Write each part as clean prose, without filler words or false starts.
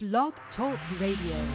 Blog Talk Radio.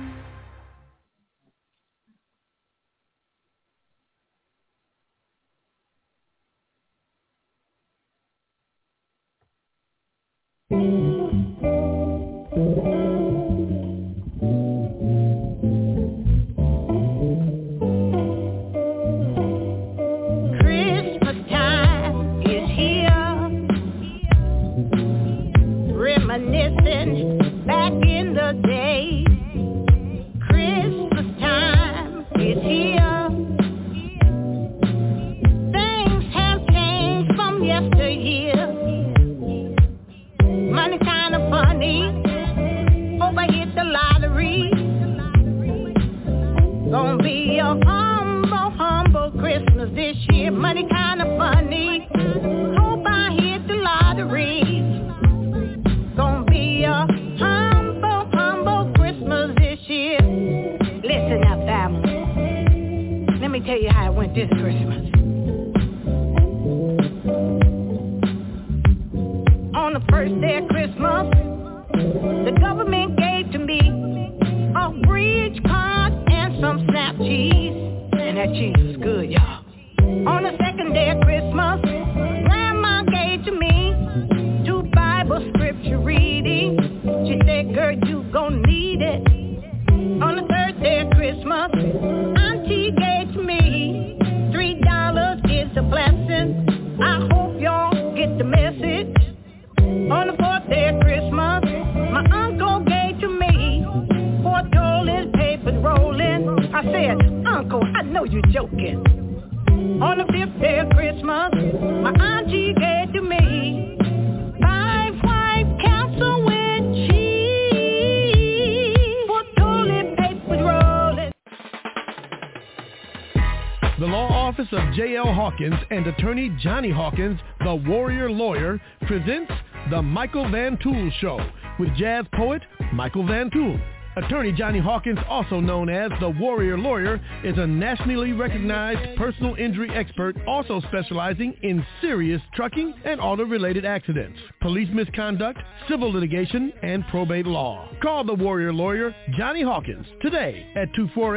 And attorney Johnny Hawkins, the Warrior Lawyer, presents The Michael Van Tool Show with jazz poet Michael Van Tool. Attorney Johnny Hawkins, also known as the Warrior Lawyer, is a nationally recognized personal injury expert, also specializing in serious trucking and auto-related accidents, police misconduct, civil litigation, and probate law. Call the Warrior Lawyer, Johnny Hawkins, today at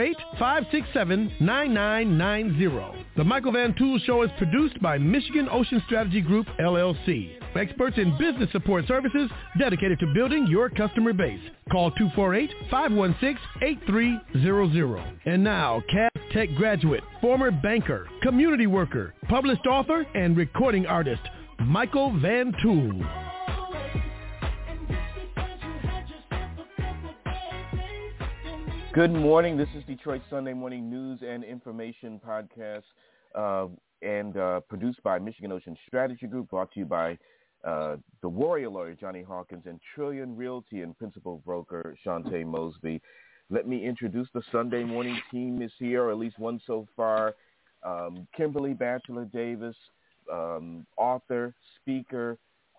248-567-9990. The Michael Van Tool Show is produced by Michigan Ocean Strategy Group, LLC. Experts in business support services dedicated to building your customer base. Call 248-516-8300. And now, Cass Tech graduate, former banker, community worker, published author, and recording artist, Michael Van Tool. Good morning. This is Detroit Sunday Morning News and Information Podcast and produced by Michigan Ocean Strategy Group, brought to you by the Warrior Lawyer, Johnny Hawkins, and Trillion Realty and Principal Broker, Shantae Mosby. Let me introduce the Sunday morning team is here, or at least one so far. Kimberly Batchelor Davis, author, speaker,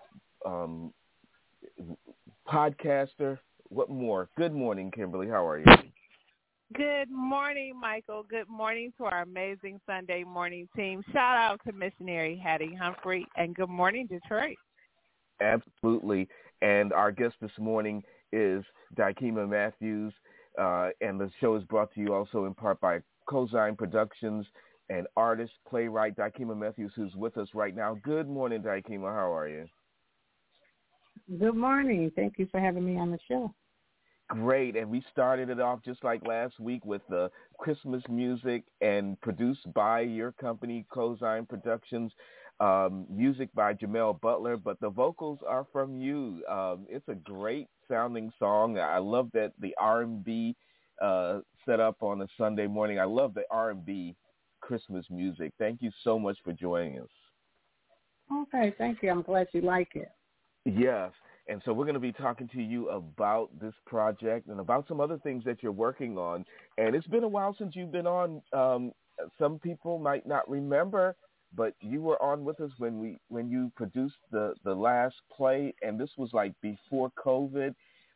podcaster. What more? Good morning, Kimberly. How are you? Good morning, Michael. Good morning to our amazing Sunday morning team. Shout out to Missionary Hattie Humphrey, and good morning, Detroit. Absolutely. And our guest this morning is Dykema Matthews, and the show is brought to you also in part by Cozine Productions and artist, playwright Dykema Matthews, who's with us right now. Good morning, Dykema. How are you? Good morning. Thank you for having me on the show. Great, and we started it off just like last week with the Christmas music and produced by your company, Cozine Productions, music by Jamel Butler, but the vocals are from you. It's a great sounding song. I love that the R&B set up on a Sunday morning. I love the R&B Christmas music. Thank you so much for joining us. Okay, thank you. I'm glad you like it. Yes. And so we're going to be talking to you about this project and about some other things that you're working on. And it's been a while since you've been on. Some people might not remember, but you were on with us when you produced the last play, and this was like before COVID.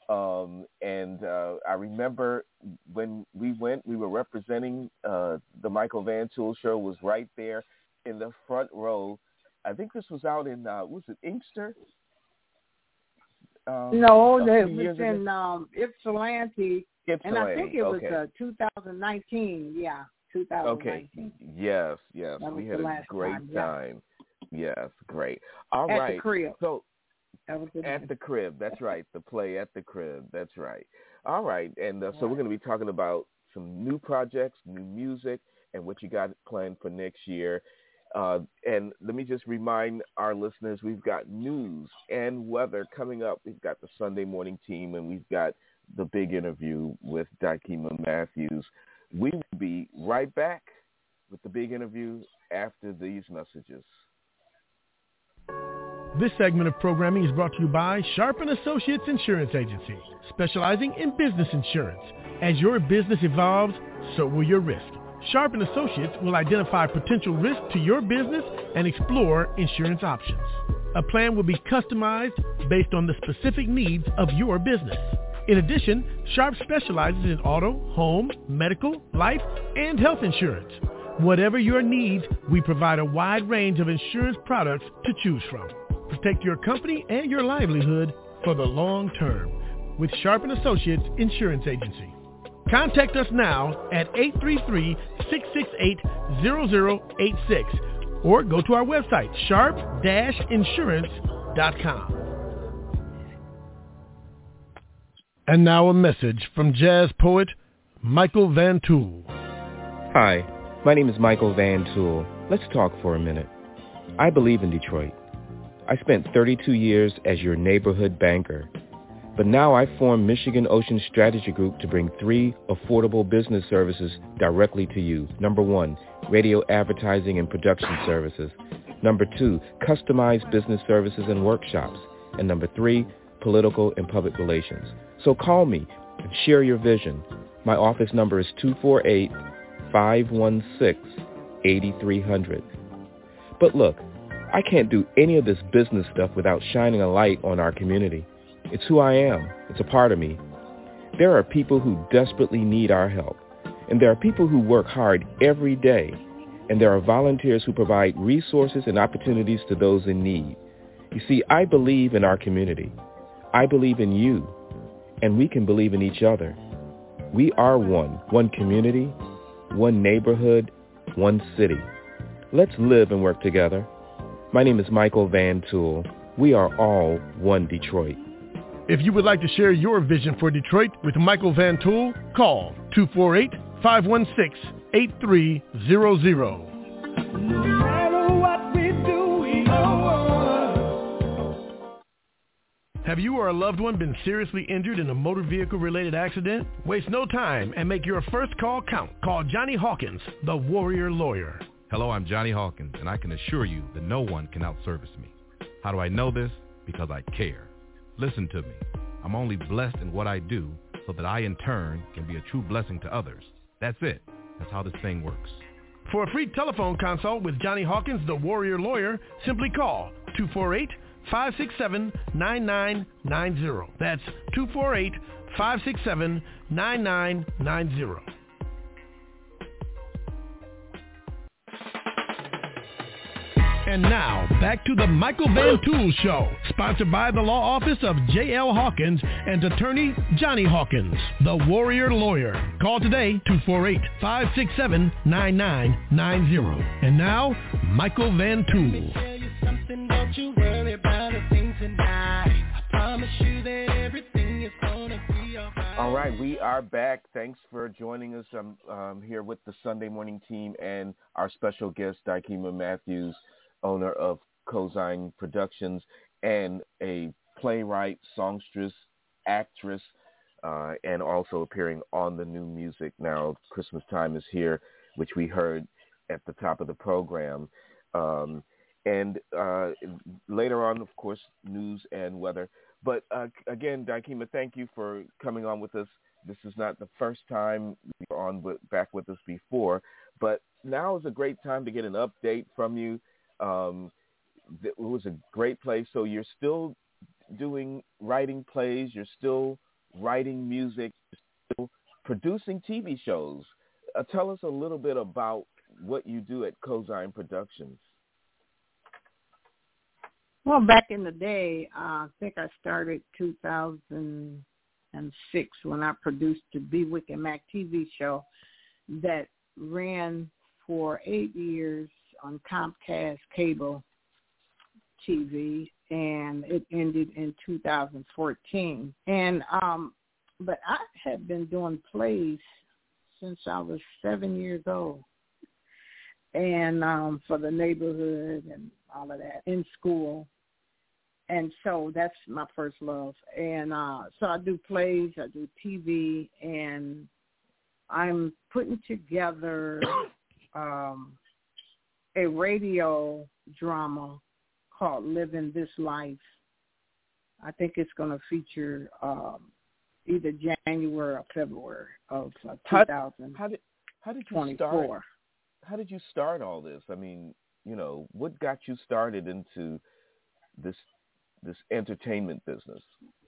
I remember when we went, we were representing the Michael Van Tool Show, was right there in the front row. I think this was out in, was it Inkster? No, a it few was years in ago? Ypsilanti, and I think it was 2019. Yeah, 2019. Okay. Yes. That We was had the a last great time. Yes, great. All At right. the crib. So That was the at name. the crib. That's right. The play at the crib. That's right. All right. And so we're going to be talking about some new projects, new music, and what you got planned for next year. And let me just remind our listeners, we've got news and weather coming up. We've got the Sunday morning team, and we've got the big interview with Dykema Matthews. We will be right back with the big interview after these messages. This segment of programming is brought to you by Sharp & Associates Insurance Agency, specializing in business insurance. As your business evolves, so will your risk. Sharp & Associates will identify potential risks to your business and explore insurance options. A plan will be customized based on the specific needs of your business. In addition, Sharp specializes in auto, home, medical, life, and health insurance. Whatever your needs, we provide a wide range of insurance products to choose from. Protect your company and your livelihood for the long term with Sharp & Associates Insurance Agency. Contact us now at 833-668-0086 or go to our website, sharp-insurance.com. And now a message from jazz poet Michael Van Tool. Hi, my name is Michael Van Tool. Let's talk for a minute. I believe in Detroit. I spent 32 years as your neighborhood banker. But now I formed Michigan Ocean Strategy Group to bring 3 affordable business services directly to you. Number 1, radio advertising and production services. Number 2, customized business services and workshops. And number 3, political and public relations. So call me and share your vision. My office number is 248-516-8300. But look, I can't do any of this business stuff without shining a light on our community. It's who I am. It's a part of me. There are people who desperately need our help. And there are people who work hard every day. And there are volunteers who provide resources and opportunities to those in need. You see, I believe in our community. I believe in you. And we can believe in each other. We are one community, one neighborhood, one city. Let's live and work together. My name is Michael Van Tool. We are all one Detroit. If you would like to share your vision for Detroit with Michael Van Tool, call 248-516-8300. No matter what we do, we are one. Have you or a loved one been seriously injured in a motor vehicle-related accident? Waste no time and make your first call count. Call Johnny Hawkins, the Warrior Lawyer. Hello, I'm Johnny Hawkins, and I can assure you that no one can outservice me. How do I know this? Because I care. Listen to me. I'm only blessed in what I do so that I, in turn, can be a true blessing to others. That's it. That's how this thing works. For a free telephone consult with Johnny Hawkins, the Warrior Lawyer, simply call 248-567-9990. That's 248-567-9990. And now, back to the Michael Van Tool Show, sponsored by the law office of J.L. Hawkins and attorney Johnny Hawkins, the Warrior Lawyer. Call today, 248-567-9990. And now, Michael Van Tool. Let me tell you something, don't you worry about a thing tonight. I promise you that everything is gonna be alright. All right, we are back. Thanks for joining us. I'm here with the Sunday morning team and our special guest, Dykema Matthews, owner of Cosign Productions and a playwright, songstress, actress, and also appearing on the new music now, Christmas Time Is Here, which we heard at the top of the program. And later on, of course, news and weather. But again, Dykema, thank you for coming on with us. This is not the first time you were back with us before, but now is a great time to get an update from you. It was a great place. So you're still writing plays, you're still writing music, you're still producing TV shows. Tell us a little bit about what you do at Cosign Productions. Well, back in the day, I think I started 2006 when I produced the Bewick and Mac TV show that ran for 8 years on Comcast cable TV, and it ended in 2014. And but I had been doing plays since I was 7 years old, and for the neighborhood and all of that in school. And so that's my first love. And so I do plays, I do TV, and I'm putting together a radio drama called Living This Life. I think it's going to feature either January or February of 2024. How did you start? How did you start all this? I mean, you know, what got you started into this entertainment business?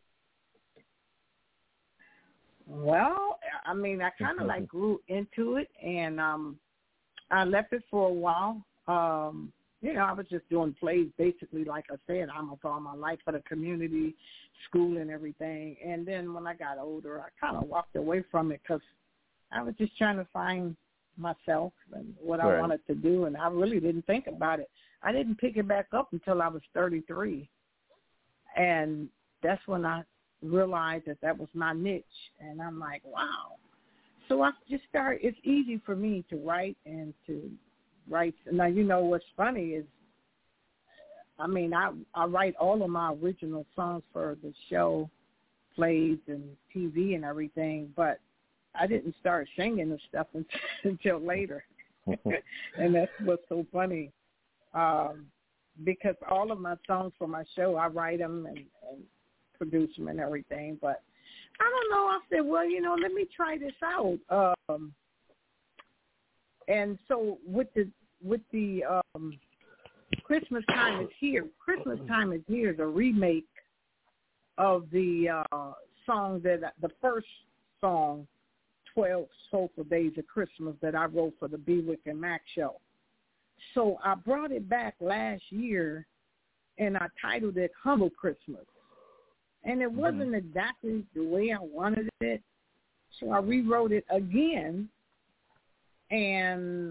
Well, I mean, I kind of like grew into it, and I left it for a while. You know, I was just doing plays, basically, like I said, almost all my life for the community, school and everything. And then when I got older, I kind of walked away from it because I was just trying to find myself and what I wanted to do, and I really didn't think about it. I didn't pick it back up until I was 33, and that's when I realized that was my niche, and I'm like, wow. So I just started. It's easy for me to write and to write. Now, you know what's funny is, I mean, I write all of my original songs for the show, plays, and TV and everything, but I didn't start singing the stuff until later. And that's what's so funny, because all of my songs for my show, I write them and produce them and everything. But I don't know. I said, well, you know, let me try this out. And so with the Christmas Time Is Here. Christmas Time Is Here is a remake of the song the first song, 12 Soulful Days of Christmas, that I wrote for the Bewick and Mac show. So I brought it back last year, and I titled it Humble Christmas. And it wasn't exactly the way I wanted it, so I rewrote it again. And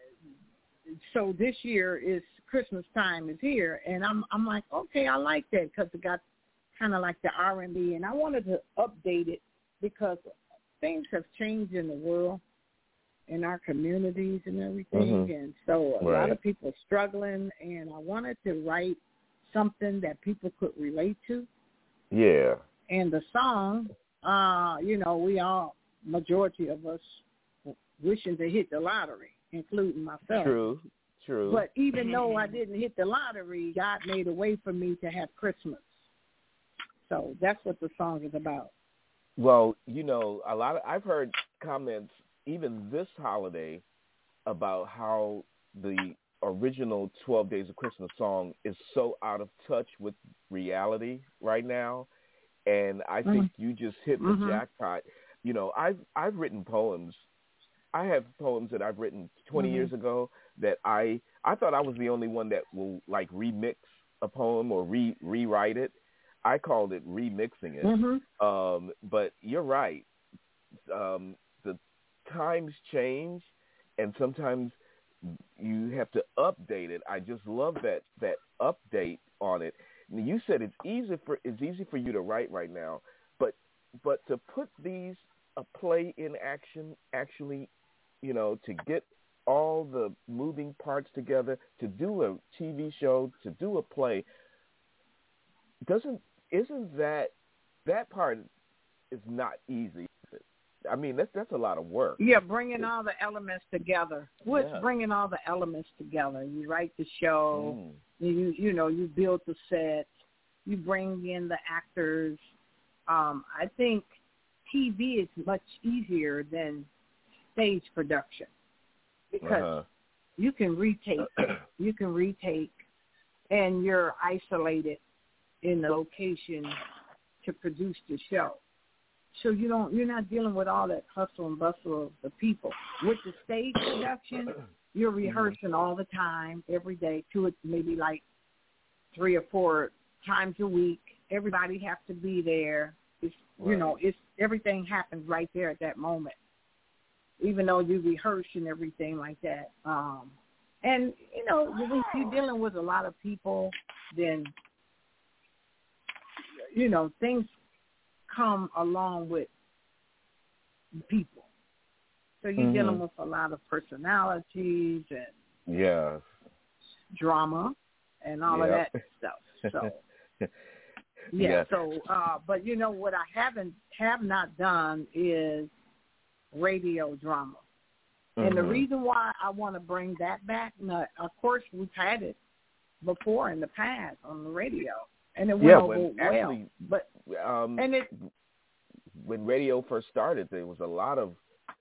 so this year is Christmas Time Is Here, and I'm like, okay, I like that because it got kind of like the R&B, and I wanted to update it because things have changed in the world, in our communities and everything, and so a lot of people are struggling, and I wanted to write something that people could relate to. Yeah. And the song, you know, we all, majority of us, wishing to hit the lottery, including myself. True. But even though I didn't hit the lottery, God made a way for me to have Christmas. So that's what the song is about. Well, you know, I've heard comments even this holiday about how the original 12 Days of Christmas song is so out of touch with reality right now, and I think you just hit the jackpot. You know, I've written poems. I have poems that I've written 20 years ago that I thought I was the only one that will like remix a poem or rewrite it. I called it remixing it. But you're right. The times change, and sometimes you have to update it. I just love that update on it. And you said it's easy for you to write right now, but to put a play in action, actually, you know, to get all the moving parts together, to do a TV show, to do a play, isn't that part is not easy? I mean, that's a lot of work. Yeah, bringing all the elements together. What's bringing all the elements together? You write the show, you know, you build the set, you bring in the actors. I think TV is much easier than stage production because you can retake, and you're isolated in the location to produce the show. So you're not dealing with all that hustle and bustle of the people. With the stage production, you're rehearsing all the time, every day, to it maybe like 3 or 4 times a week. Everybody has to be there. It's, you know, it's everything happens right there at that moment, even though you rehearse and everything like that. And, you know, when you're dealing with a lot of people, then, you know, things come along with people. So you're dealing with a lot of personalities and drama and all of that stuff. So, but you know what I have not done is radio drama. And the reason why I want to bring that back, now, of course, we've had it before in the past on the radio, and it went over well. Actually, but when radio first started, there was a lot of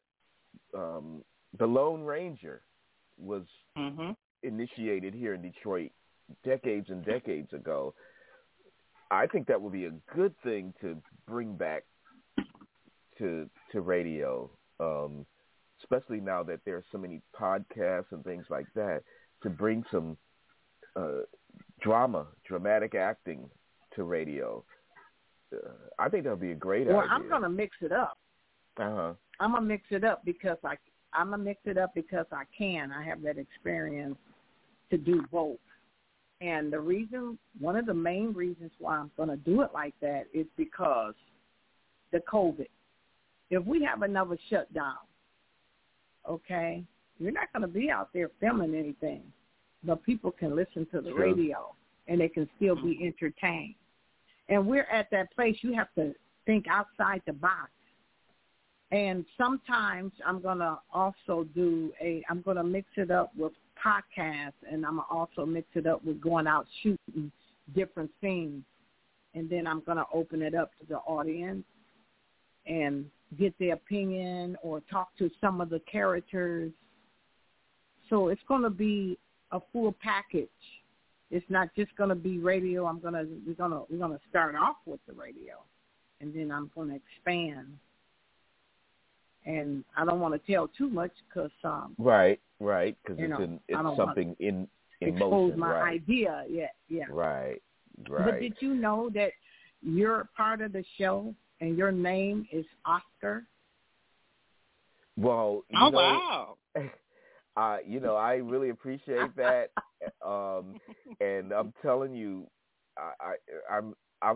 the Lone Ranger was initiated here in Detroit decades and decades ago. I think that would be a good thing to bring back to radio. Especially now that there are so many podcasts and things like that, to bring some dramatic acting to radio. I think that would be a great idea. Well, I'm going to mix it up. I'm going to mix it up because I can. I have that experience to do both. And one of the main reasons why I'm going to do it like that is because the COVID. If we have another shutdown, okay, you're not going to be out there filming anything, but people can listen to the radio and they can still be entertained. And we're at that place. You have to think outside the box. And sometimes I'm going to also I'm going to mix it up with podcasts, and I'm going to also mix it up with going out shooting different scenes. And then I'm going to open it up to the audience and get their opinion or talk to some of the characters. So it's going to be a full package. It's not just going to be radio. We're going to start off with the radio, and then I'm going to expand. And I don't want to tell too much because right, because it's something in expose motion. My idea, yeah. Right. But did you know that you're part of the show? And your name is Oscar? Well, wow. I really appreciate that. And I'm telling you, I'm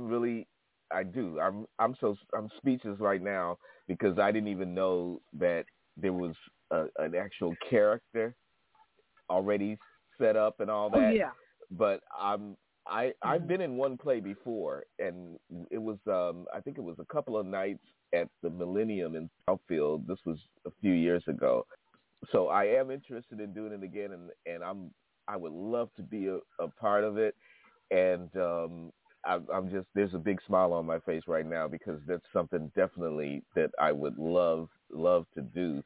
speechless right now because I didn't even know that there was an actual character already set up and all that. Oh, yeah. But I've been in one play before, and it was I think it was a couple of nights at the Millennium in Southfield. This was a few years ago. So I am interested in doing it again, and I would love to be a part of it. And I'm just, there's a big smile on my face right now because that's something definitely that I would love to do.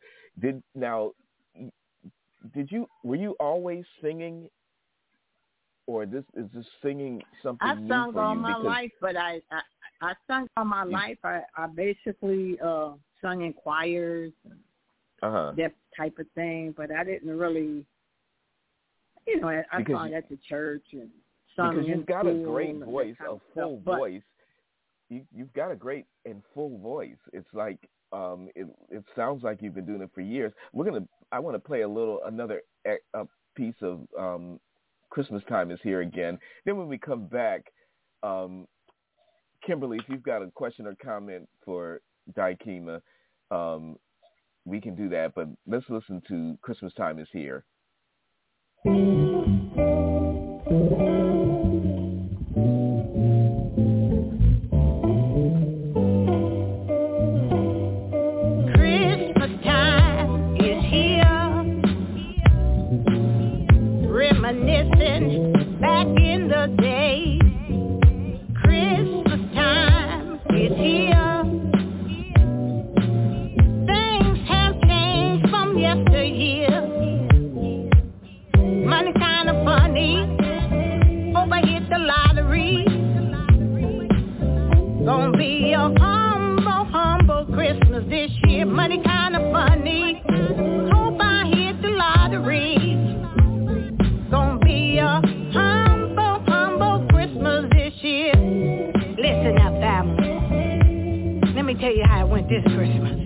Were you always singing? Or is this singing something new for you? I sung all my life, but I sung all my life. I basically sung in choirs, that type of thing. But I didn't really, I sung at the church and sung because you've got a great voice, a full voice. You've got a great and full voice. It's like it sounds like you've been doing it for years. I want to play another piece of. Christmas Time is Here again. Then when we come back, Kimberly, if you've got a question or comment for Daikima, we can do that. But let's listen to Christmas Time is Here. Back in the day, Christmas time is here. Things have changed from yesteryear. Money kind of funny. Hope I hit the lottery. Gonna be a humble Christmas this year. Money kind of funny. Hope I hit the lottery. Gonna be a humble doing this Christmas.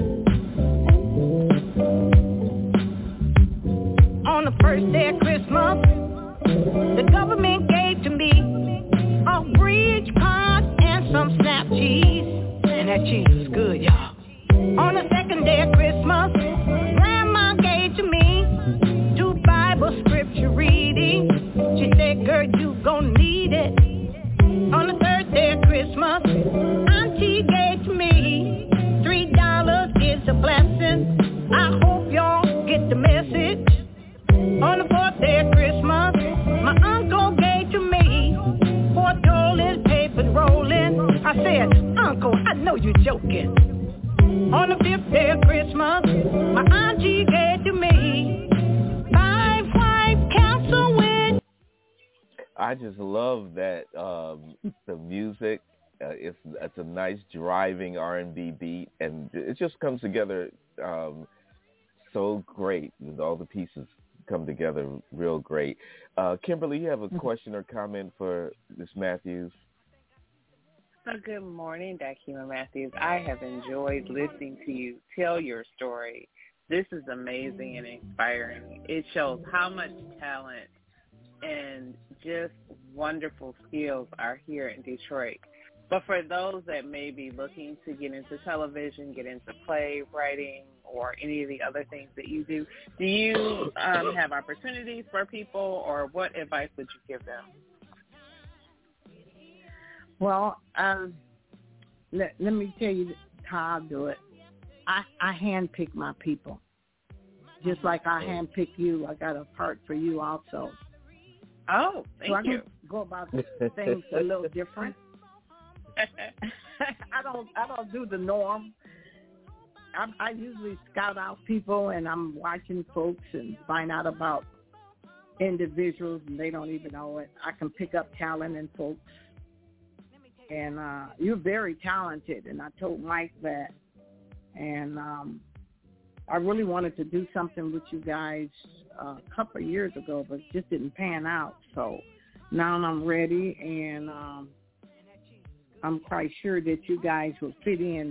On the first day of Christmas, the government gave to me a bridge card and some snap cheese. And that cheese was good, y'all. On the second day of Christmas, Grandma gave to me 2 Bible scripture reading. She said, girl, you gon' need it. On the third day of Christmas, Auntie gave to me $3 is a blessing. I hope y'all get the message. On the fourth day of Christmas, my uncle gave to me 4 toilet paper rolling. I said, Uncle, I know you're joking. On the 5th day of Christmas, my auntie gave to me 5 white castle with. I just love that the music. It's a nice driving R&B beat, and it just comes together so great. All the pieces come together real great. Kimberly, you have a question or comment for Ms. Matthews? Good morning, Dakima Matthews. I have enjoyed listening to you tell your story. This is amazing and inspiring. It shows how much talent and just wonderful skills are here in Detroit. But for those that may be looking to get into television, get into playwriting, or any of the other things that you do you have opportunities for people, or what advice would you give them? Well, let me tell you how I do it. I handpick my people. Just like I handpick you, I got a part for you also. Oh, thank you. Go about things a little different. I don't do the norm. I usually scout out people, and I'm watching folks and find out about individuals, and they don't even know it. I can pick up talent in folks. And you're very talented, and I told Mike that. And I really wanted to do something with you guys a couple of years ago, but it just didn't pan out. So now I'm ready, and I'm quite sure that you guys will fit in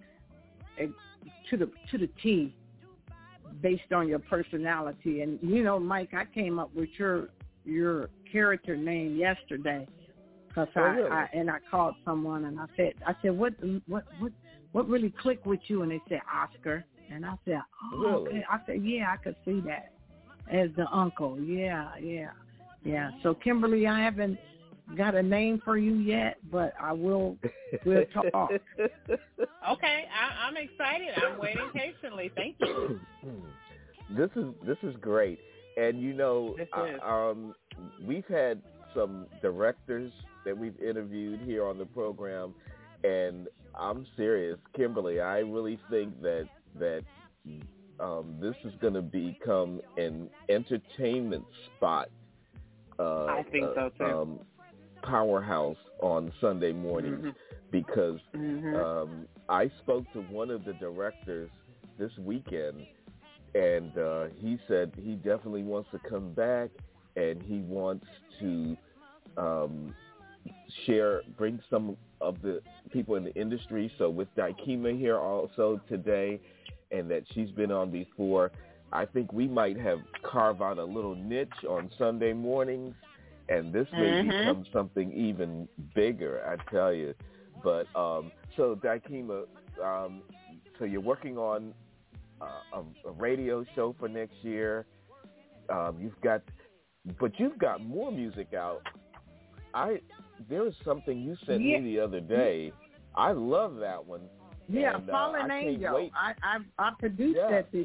to the T based on your personality. And, you know, Mike, I came up with your character name yesterday. Because I called someone and I said, what really clicked with you? And they said Oscar, and I said, oh, really? Okay. I said, yeah, I could see that as the uncle. Yeah. So Kimberly, I haven't got a name for you yet, but we'll talk. Okay, I'm excited. I'm waiting patiently. Thank you. This is great, and you know, we've had some directors that we've interviewed here on the program, and I'm serious, Kimberly. I really think that this is going to become an entertainment spot. I think so too. Powerhouse on Sunday mornings, because I spoke to one of the directors this weekend, and he said he definitely wants to come back, and he wants to bring some of the people in the industry. So with Dakima here also today, and that she's been on before, I think we might have carved out a little niche on Sunday mornings, and this may become something even bigger, I tell you. But so Dakima, so you're working on a radio show for next year. You've got more music out. There was something you sent me the other day. I love that one. Yeah, and, Fallen Angel. I produced that this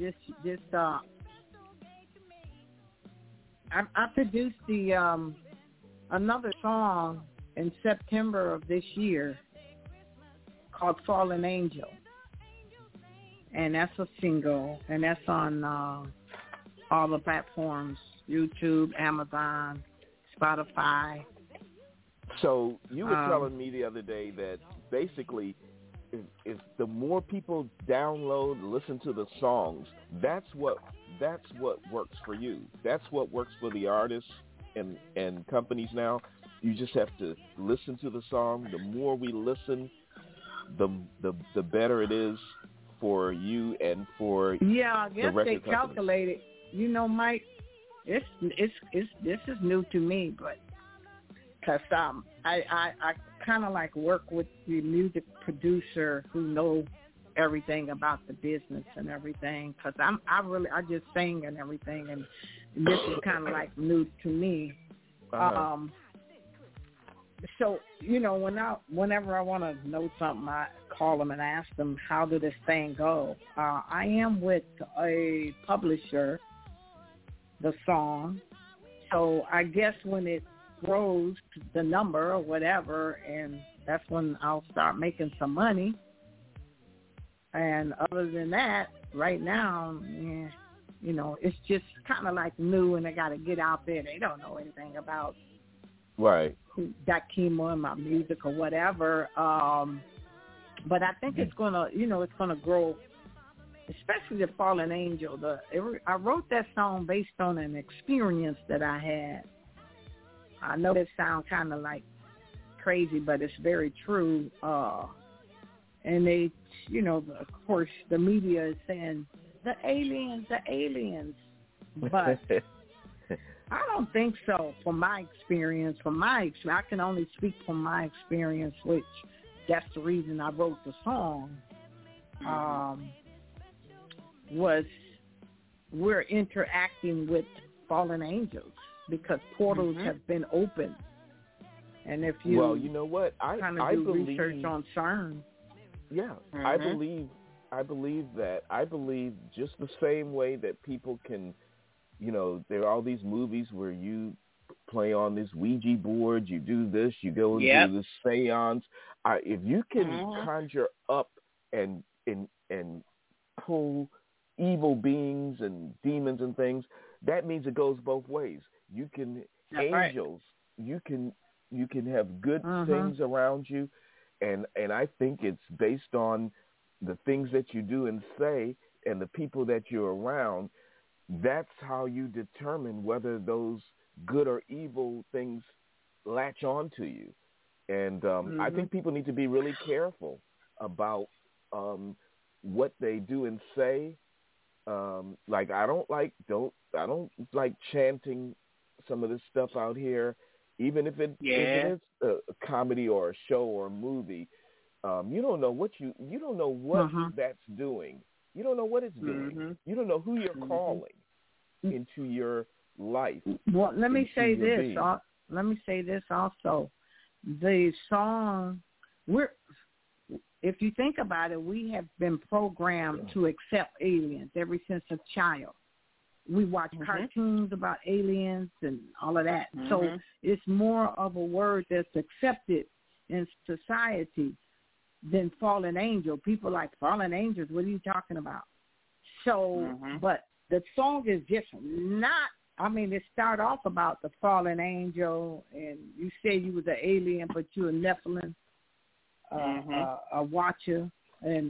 I produced the another song in September of this year called Fallen Angel, and that's a single, and that's on all the platforms: YouTube, Amazon, Spotify. So you were telling me the other day that basically, if the more people download, listen to the songs, that's what works for you. That's what works for the artists and companies now. You just have to listen to the song. The more we listen, the better it is for you and for I guess the record they company. calculated. You know, Mike, this is new to me, but because I kind of like work with the music producer who knows everything about the business and everything. Because I just sing and everything, and this is kind of like new to me. So, you know, whenever I want to know something, I call them and ask them, how did this thing go? I am with a publisher, the song. So I guess when it grows the number or whatever, and that's when I'll start making some money. And other than that, right now, you know, it's just kind of like new, and they got to get out there. They don't know anything about Dakima and my music or whatever. But I think it's gonna, you know, it's gonna grow, especially the Fallen Angel. I wrote that song based on an experience that I had. I know it sounds kind of like crazy, but it's very true. And they, you know, of course, the media is saying the aliens, but I don't think so. From my experience, I can only speak from my experience, which that's the reason I wrote the song. Was we're interacting with fallen angels because portals have been opened. And if you, well, you know what, I believe research on CERN. Yeah, I believe that. I believe just the same way that people can, you know, there are all these movies where you play on this Ouija board, you do this, you go and do this seance. If you can conjure up and pull evil beings and demons and things, that means it goes both ways. You can angels, you can have good things around you, and I think it's based on the things that you do and say and the people that you're around. That's how you determine whether those good or evil things latch on to you. And I think people need to be really careful about what they do and say. Like I don't like chanting some of this stuff out here, even if it is a comedy or a show or a movie. You don't know what that's doing. You don't know what it's doing. You don't know who you're calling into your life. Well, let me say this also. The song, if you think about it, we have been programmed to accept aliens ever since a child. We watch cartoons about aliens and all of that. So it's more of a word that's accepted in society than fallen angel. People like fallen angels. What are you talking about? So, but the song is just not, I mean, it started off about the fallen angel, and you say you was an alien, but you're a Nephilim, a watcher, and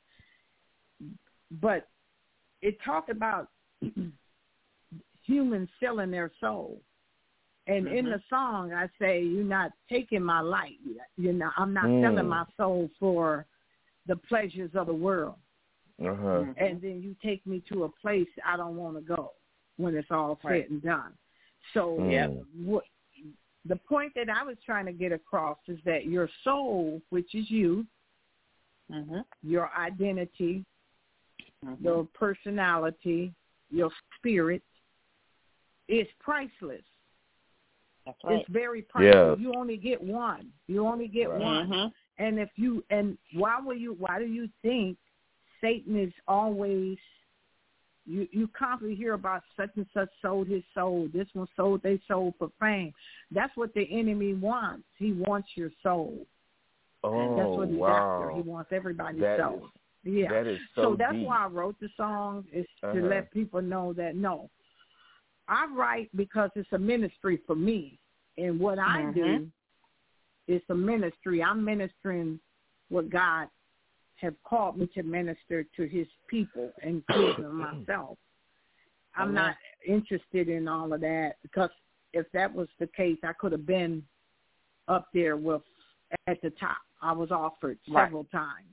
but it talked about humans selling their soul. And in the song, I say, you're not taking my light. You know, I'm not selling my soul for the pleasures of the world. And then you take me to a place I don't want to go when it's all said and done. So the point that I was trying to get across is that your soul, which is you, your identity, your personality, your spirit, is priceless. That's right. It's very priceless. You only get one. one. And why do you think Satan is always, you constantly hear about such and such sold his soul, this one sold their soul for fame. That's what the enemy wants. He wants your soul. That's what he's after. He wants everybody's soul. That is so that's deep. why I wrote the song, is to let people know that, no, I write because it's a ministry for me. And what I do is a ministry. I'm ministering what God have called me to minister to his people, including myself. I'm not interested in all of that, because if that was the case, I could have been up there at the top I was offered several times.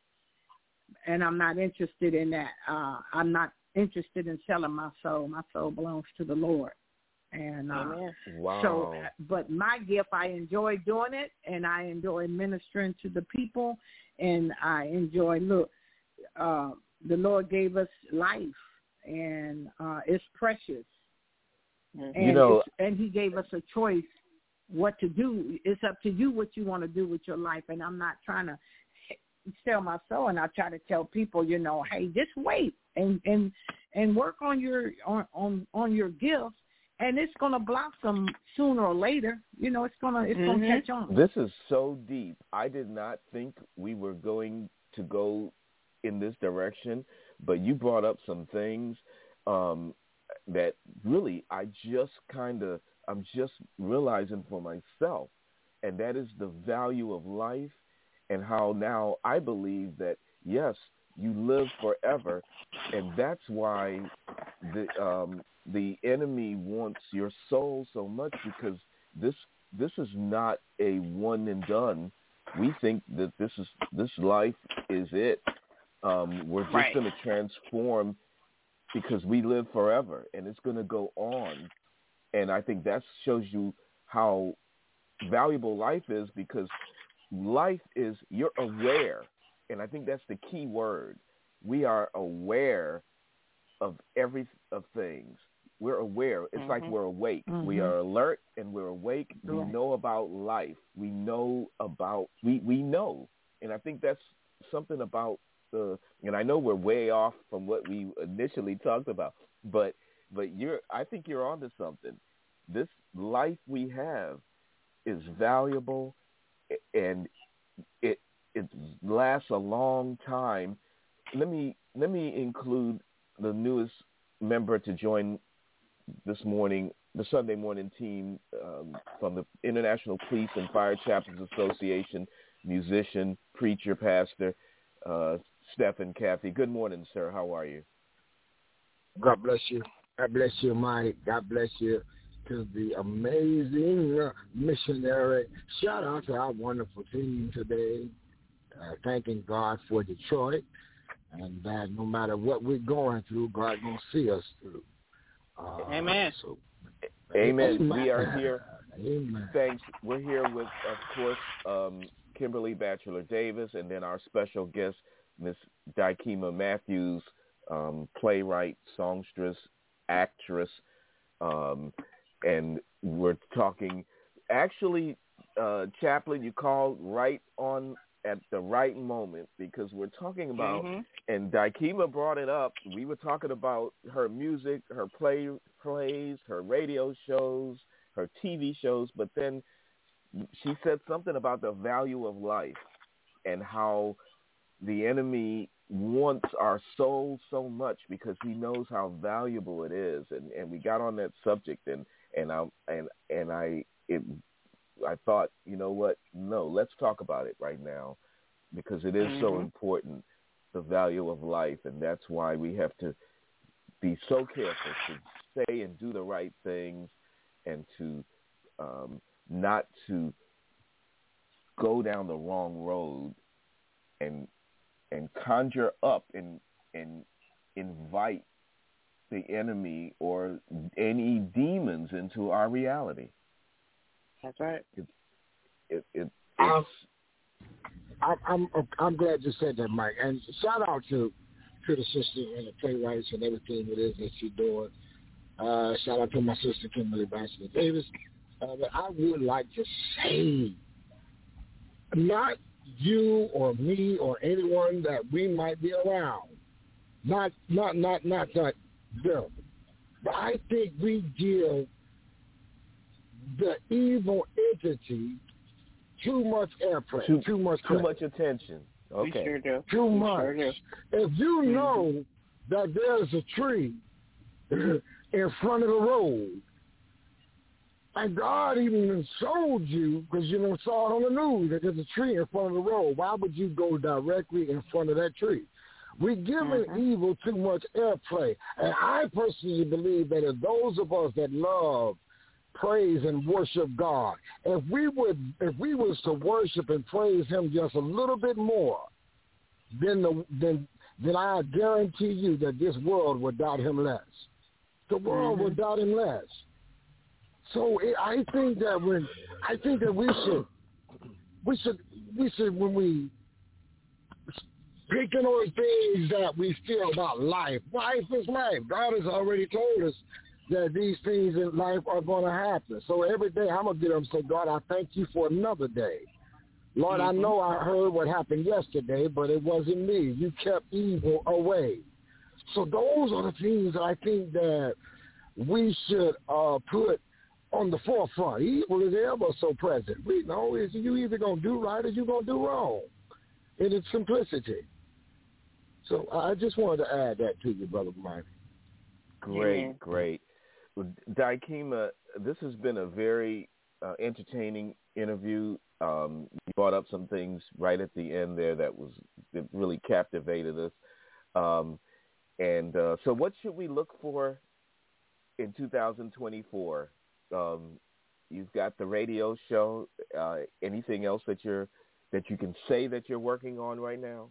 And I'm not interested in that. I'm not interested in selling my soul. My soul belongs to the Lord. And so, but my gift, I enjoy doing it, and I enjoy ministering to the people, and I enjoy, the Lord gave us life, and it's precious. And, and he gave us a choice what to do. It's up to you what you want to do with your life, and I'm not trying to sell my soul, and I try to tell people, hey, just wait and work on your on your gifts, and it's gonna blossom sooner or later. It's gonna catch on. This is so deep. I did not think we were going to go in this direction, but you brought up some things that really I'm just realizing for myself, and that is the value of life. And how now I believe that, yes, you live forever, and that's why the enemy wants your soul so much, because this is not a one and done. We think that this life is it. We're just going to transform because we live forever, and it's going to go on. And I think that shows you how valuable life is, because life is, you're aware, and I think that's the key word. We are aware of things. We're aware. It's like we're awake. We are alert and we're awake. We know about life. We know about, we know. And I think that's something about and I know we're way off from what we initially talked about, but I think you're onto something. This life we have is valuable, and it lasts a long time. Let me include the newest member to join this morning, the Sunday morning team from the International Police and Fire Chaplains Association, musician, preacher, pastor, Stephen Cathy. Good morning, sir. How are you? God bless you. God bless you, Mike. God bless you. To the amazing missionary. Shout out to our wonderful team today. Thanking God for Detroit, and that no matter what we're going through, God going to see us through. Amen. Amen. We are here. Amen. Thanks. We're here with, of course, Kimberly Batchelor Davis, and then our special guest, Miss Dykema Matthews, playwright, songstress, actress, and we're talking, actually, Chaplain, you called right on at the right moment, because we're talking about, and Dykema brought it up, we were talking about her music, her plays, her radio shows, her TV shows, but then she said something about the value of life and how the enemy wants our soul so much because he knows how valuable it is, and we got on that subject, and I thought, you know what? No, let's talk about it right now, because it is so important, the value of life, and that's why we have to be so careful to say and do the right things, and to not to go down the wrong road and conjure up and invite the enemy or any demons into our reality. That's right. I'm glad you said that, Mike. And shout out to the sister and the playwrights and everything it is that she's doing. Shout out to my sister Kimberly Batchelor Davis. But I would like to say, not you or me or anyone that we might be around, not that them, but I think we give the evil entity too much airplay, too much attention. Okay. We sure do. Too much. Sure do. If you know that there's a tree in front of the road, and God even showed you, because you saw it on the news, that there's a tree in front of the road, why would you go directly in front of that tree? We're giving evil too much airplay. And I personally believe that if those of us that love praise and worship God. If we was to worship and praise him just a little bit more, then I guarantee you that this world would doubt him less. The world would doubt him less. So I think that we should when we picking on things that we feel about life. Life is life. God has already told us that these things in life are going to happen. So every day I'm going to get up and say, God, I thank you for another day. Lord, I know I heard what happened yesterday, but it wasn't me. You kept evil away. So those are the things that I think that we should put on the forefront. Evil is ever so present. We know is you either going to do right or you're going to do wrong in its simplicity. So I just wanted to add that to you, Brother Mike. Great. Dykema, this has been a very entertaining interview. You brought up some things right at the end there that really captivated us. So what should we look for in 2024? You've got the radio show. Anything else that you can say that you're working on right now?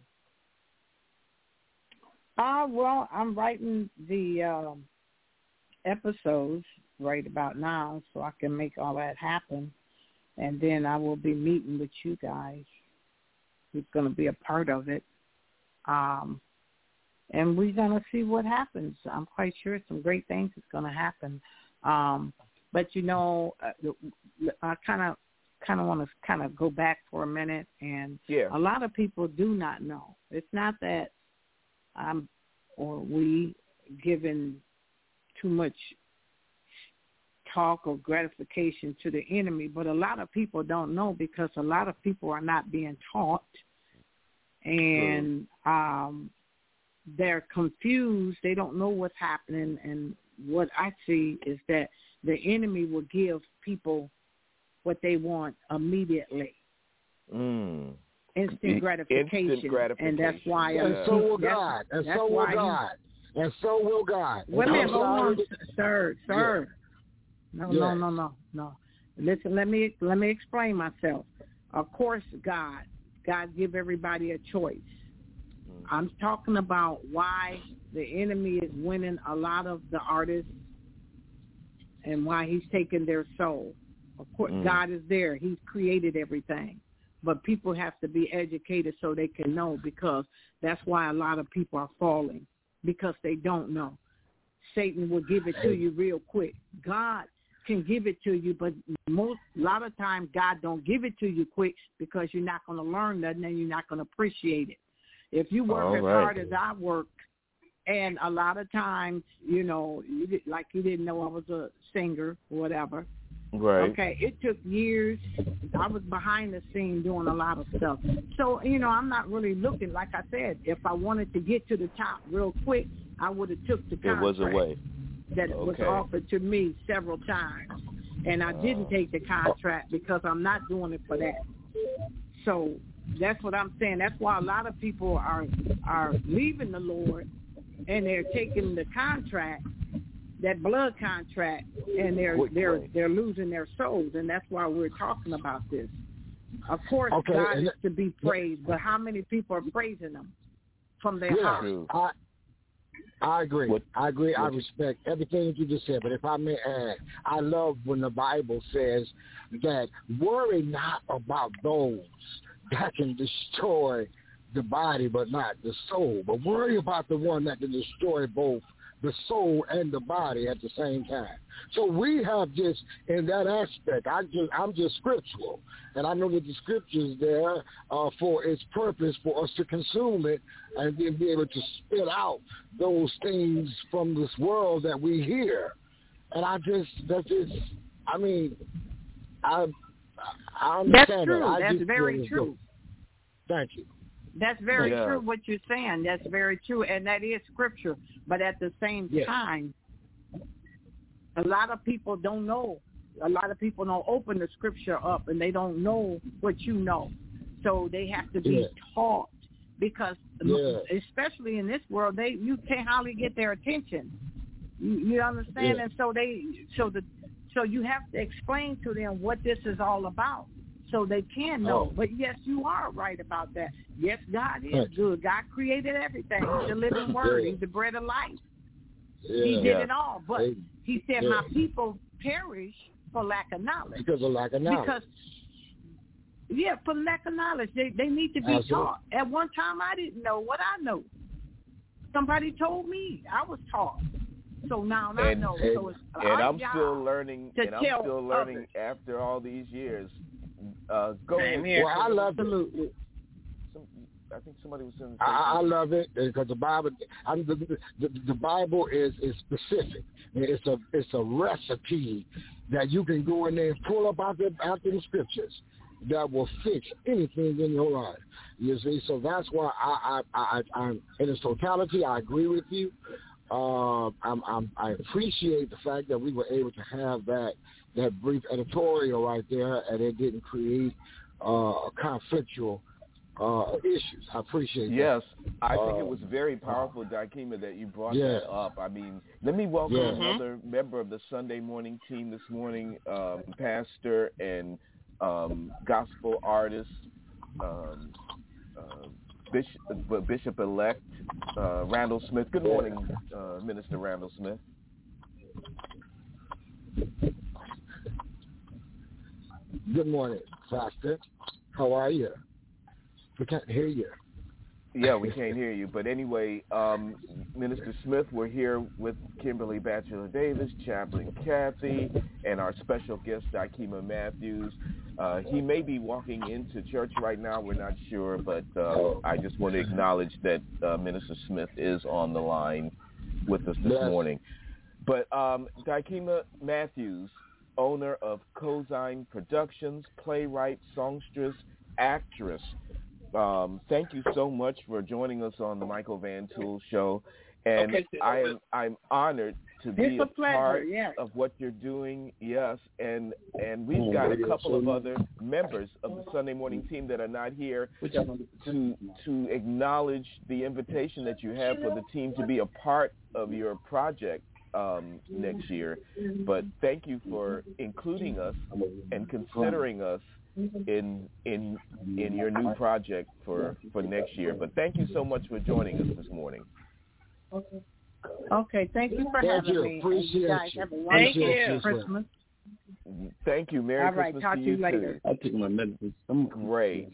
Well, I'm writing the episodes right about now so I can make all that happen. And then I will be meeting with you guys who's going to be a part of it. And we're going to see what happens. I'm quite sure some great things is going to happen. But, I kind of want to go back for a minute. And a lot of people do not know. It's not that we given too much talk or gratification to the enemy, but a lot of people don't know because a lot of people are not being taught, and they're confused. They don't know what's happening, and what I see is that the enemy will give people what they want immediately. Instant gratification. And that's why so will God. And so will God. And so will God. Wait a minute, hold on, sir. No. Listen, let me explain myself. Of course, God give everybody a choice. I'm talking about why the enemy is winning a lot of the artists and why he's taking their soul. Of course, God is there. He's created everything. But people have to be educated so they can know, because that's why a lot of people are falling, because they don't know. Satan will give it to you real quick. God can give it to you, but a lot of times God don't give it to you quick because you're not going to learn nothing and you're not going to appreciate it. If you work as hard as I work, and a lot of times, you didn't know I was a singer or whatever. Right. Okay, it took years. I was behind the scene doing a lot of stuff. So, I'm not really looking, like I said, if I wanted to get to the top real quick, I would have took the contract. It was a way. That was offered to me several times. And I didn't take the contract because I'm not doing it for that. So that's what I'm saying. That's why a lot of people are leaving the Lord, and they're taking the contract, that blood contract, and they're losing their souls, and that's why we're talking about this. Of course, God is to be praised, but how many people are praising him from their heart? I agree. I respect everything that you just said, but if I may add, I love when the Bible says that worry not about those that can destroy the body but not the soul, but worry about the one that can destroy both the soul and the body at the same time. So we have just, in that aspect, I'm just scriptural. And I know that the scripture's there for its purpose, for us to consume it and then be able to spit out those things from this world that we hear. And I understand that's true. That's very true. Thank you. That's very true what you're saying. That's very true, and that is scripture. But at the same time, a lot of people don't know. A lot of people don't open the scripture up, and they don't know what you know. So they have to be taught, because especially in this world, you can't hardly get their attention. You understand? And so So you have to explain to them what this is all about so they can know. Oh. But yes, you are right about that. Yes, God is good. God created everything. He's the living word. He's the bread of life. He did it all. But he said, my people perish for lack of knowledge. Because of lack of knowledge. For lack of knowledge. They need to be taught. At one time, I didn't know what I know. Somebody told me. I was taught. So now I know. So it's I'm still learning. And I'm still learning after all these years. Go ahead. Well, I love it. I think somebody was saying. I love it because the Bible. The Bible is specific. It's a recipe that you can go in there and pull up out the scriptures that will fix anything in your life. You see, so that's why I'm in its totality. I agree with you. I appreciate the fact that we were able to have that brief editorial right there, and it didn't create conflictual issues. I appreciate that. Yes, I think it was very powerful, Dakima, that you brought that up. I mean, let me welcome another member of the Sunday morning team this morning, pastor and gospel artist, Bishop-elect Randall Smith. Good morning, Minister Randall Smith. Good morning, Pastor. How are you? We can't hear you. Yeah, we can't hear you. But anyway, Minister Smith, we're here with Kimberly Batchelor Davis, Chaplain Kathy, and our special guest, Dakima Matthews. He may be walking into church right now. We're not sure, but I just want to acknowledge that Minister Smith is on the line with us this morning. But Dakima Matthews, owner of Cosign Productions, playwright, songstress, actress. Thank you so much for joining us on the Michael Van Tool Show, and I'm honored to be a part of what you're doing. Yes, and we've got a couple of other members of the Sunday morning team that are not here to acknowledge the invitation that you have for the team to be a part of your project next year. But thank you for including us and considering us in your new project for next year. But thank you so much for joining us this morning. Okay, thank you for having me. Appreciate you guys you. have a wonderful Christmas. Thank you. Merry Christmas talk to you later. too. I'll take my medicine. Great.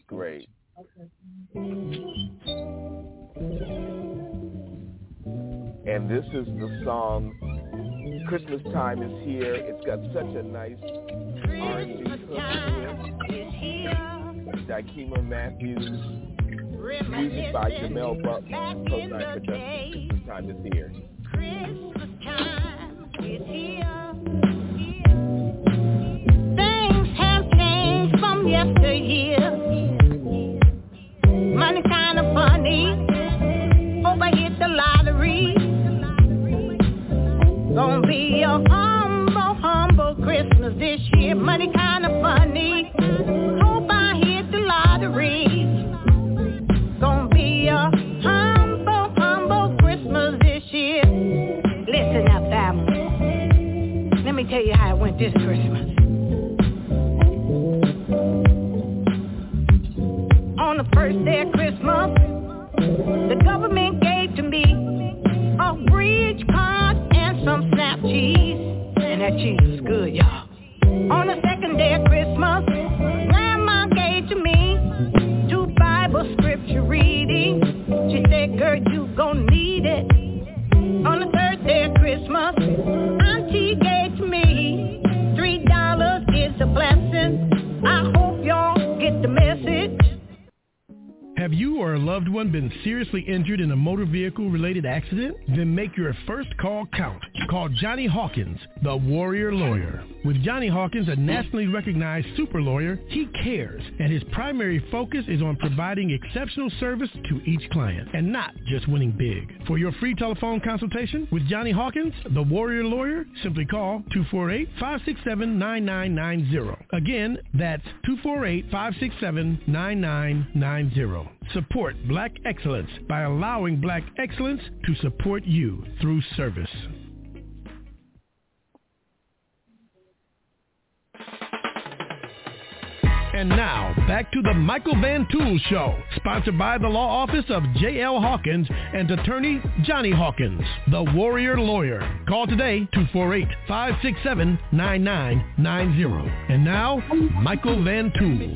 And this is the song, Christmas Time is Here. It's got such a nice R&B hook to it. Dakima Matthews, music by Jamel Butler, Cosign Productions. Christmas Time is Here. Christmas time is here. Things have changed from yesteryear. Money kind of funny. Hope I hit the lottery. Gonna be a humble Christmas this year. Money kind of funny. Hope I hit the lottery. Gonna be a humble Christmas this year. Listen up, family. Let me tell you how it went this Christmas. On the first day of Christmas, the government gave to me a bridge card and some snap cheese. And that cheese was good, y'all. On the second day of Christmas, Grandma gave to me 2 Bible scripture reading. She said, girl, you gon' need it. On the third day of Christmas, Auntie gave to me $3 is a blessing. I hope y'all get the message. Have you or a loved one been seriously injured in a motor vehicle-related accident? Then make your first call count. Call Johnny Hawkins, the Warrior Lawyer. With Johnny Hawkins, a nationally recognized super lawyer, he cares, and his primary focus is on providing exceptional service to each client, and not just winning big. For your free telephone consultation with Johnny Hawkins, the Warrior Lawyer, simply call 248-567-9990. Again, that's 248-567-9990. Support Black excellence by allowing Black excellence to support you through service. And now, back to the Michael Van Tool Show, sponsored by the law office of J.L. Hawkins and attorney Johnny Hawkins, the Warrior Lawyer. Call today, 248-567-9990. And now, Michael Van Tool.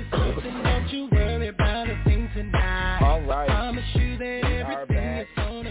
All right, we are back.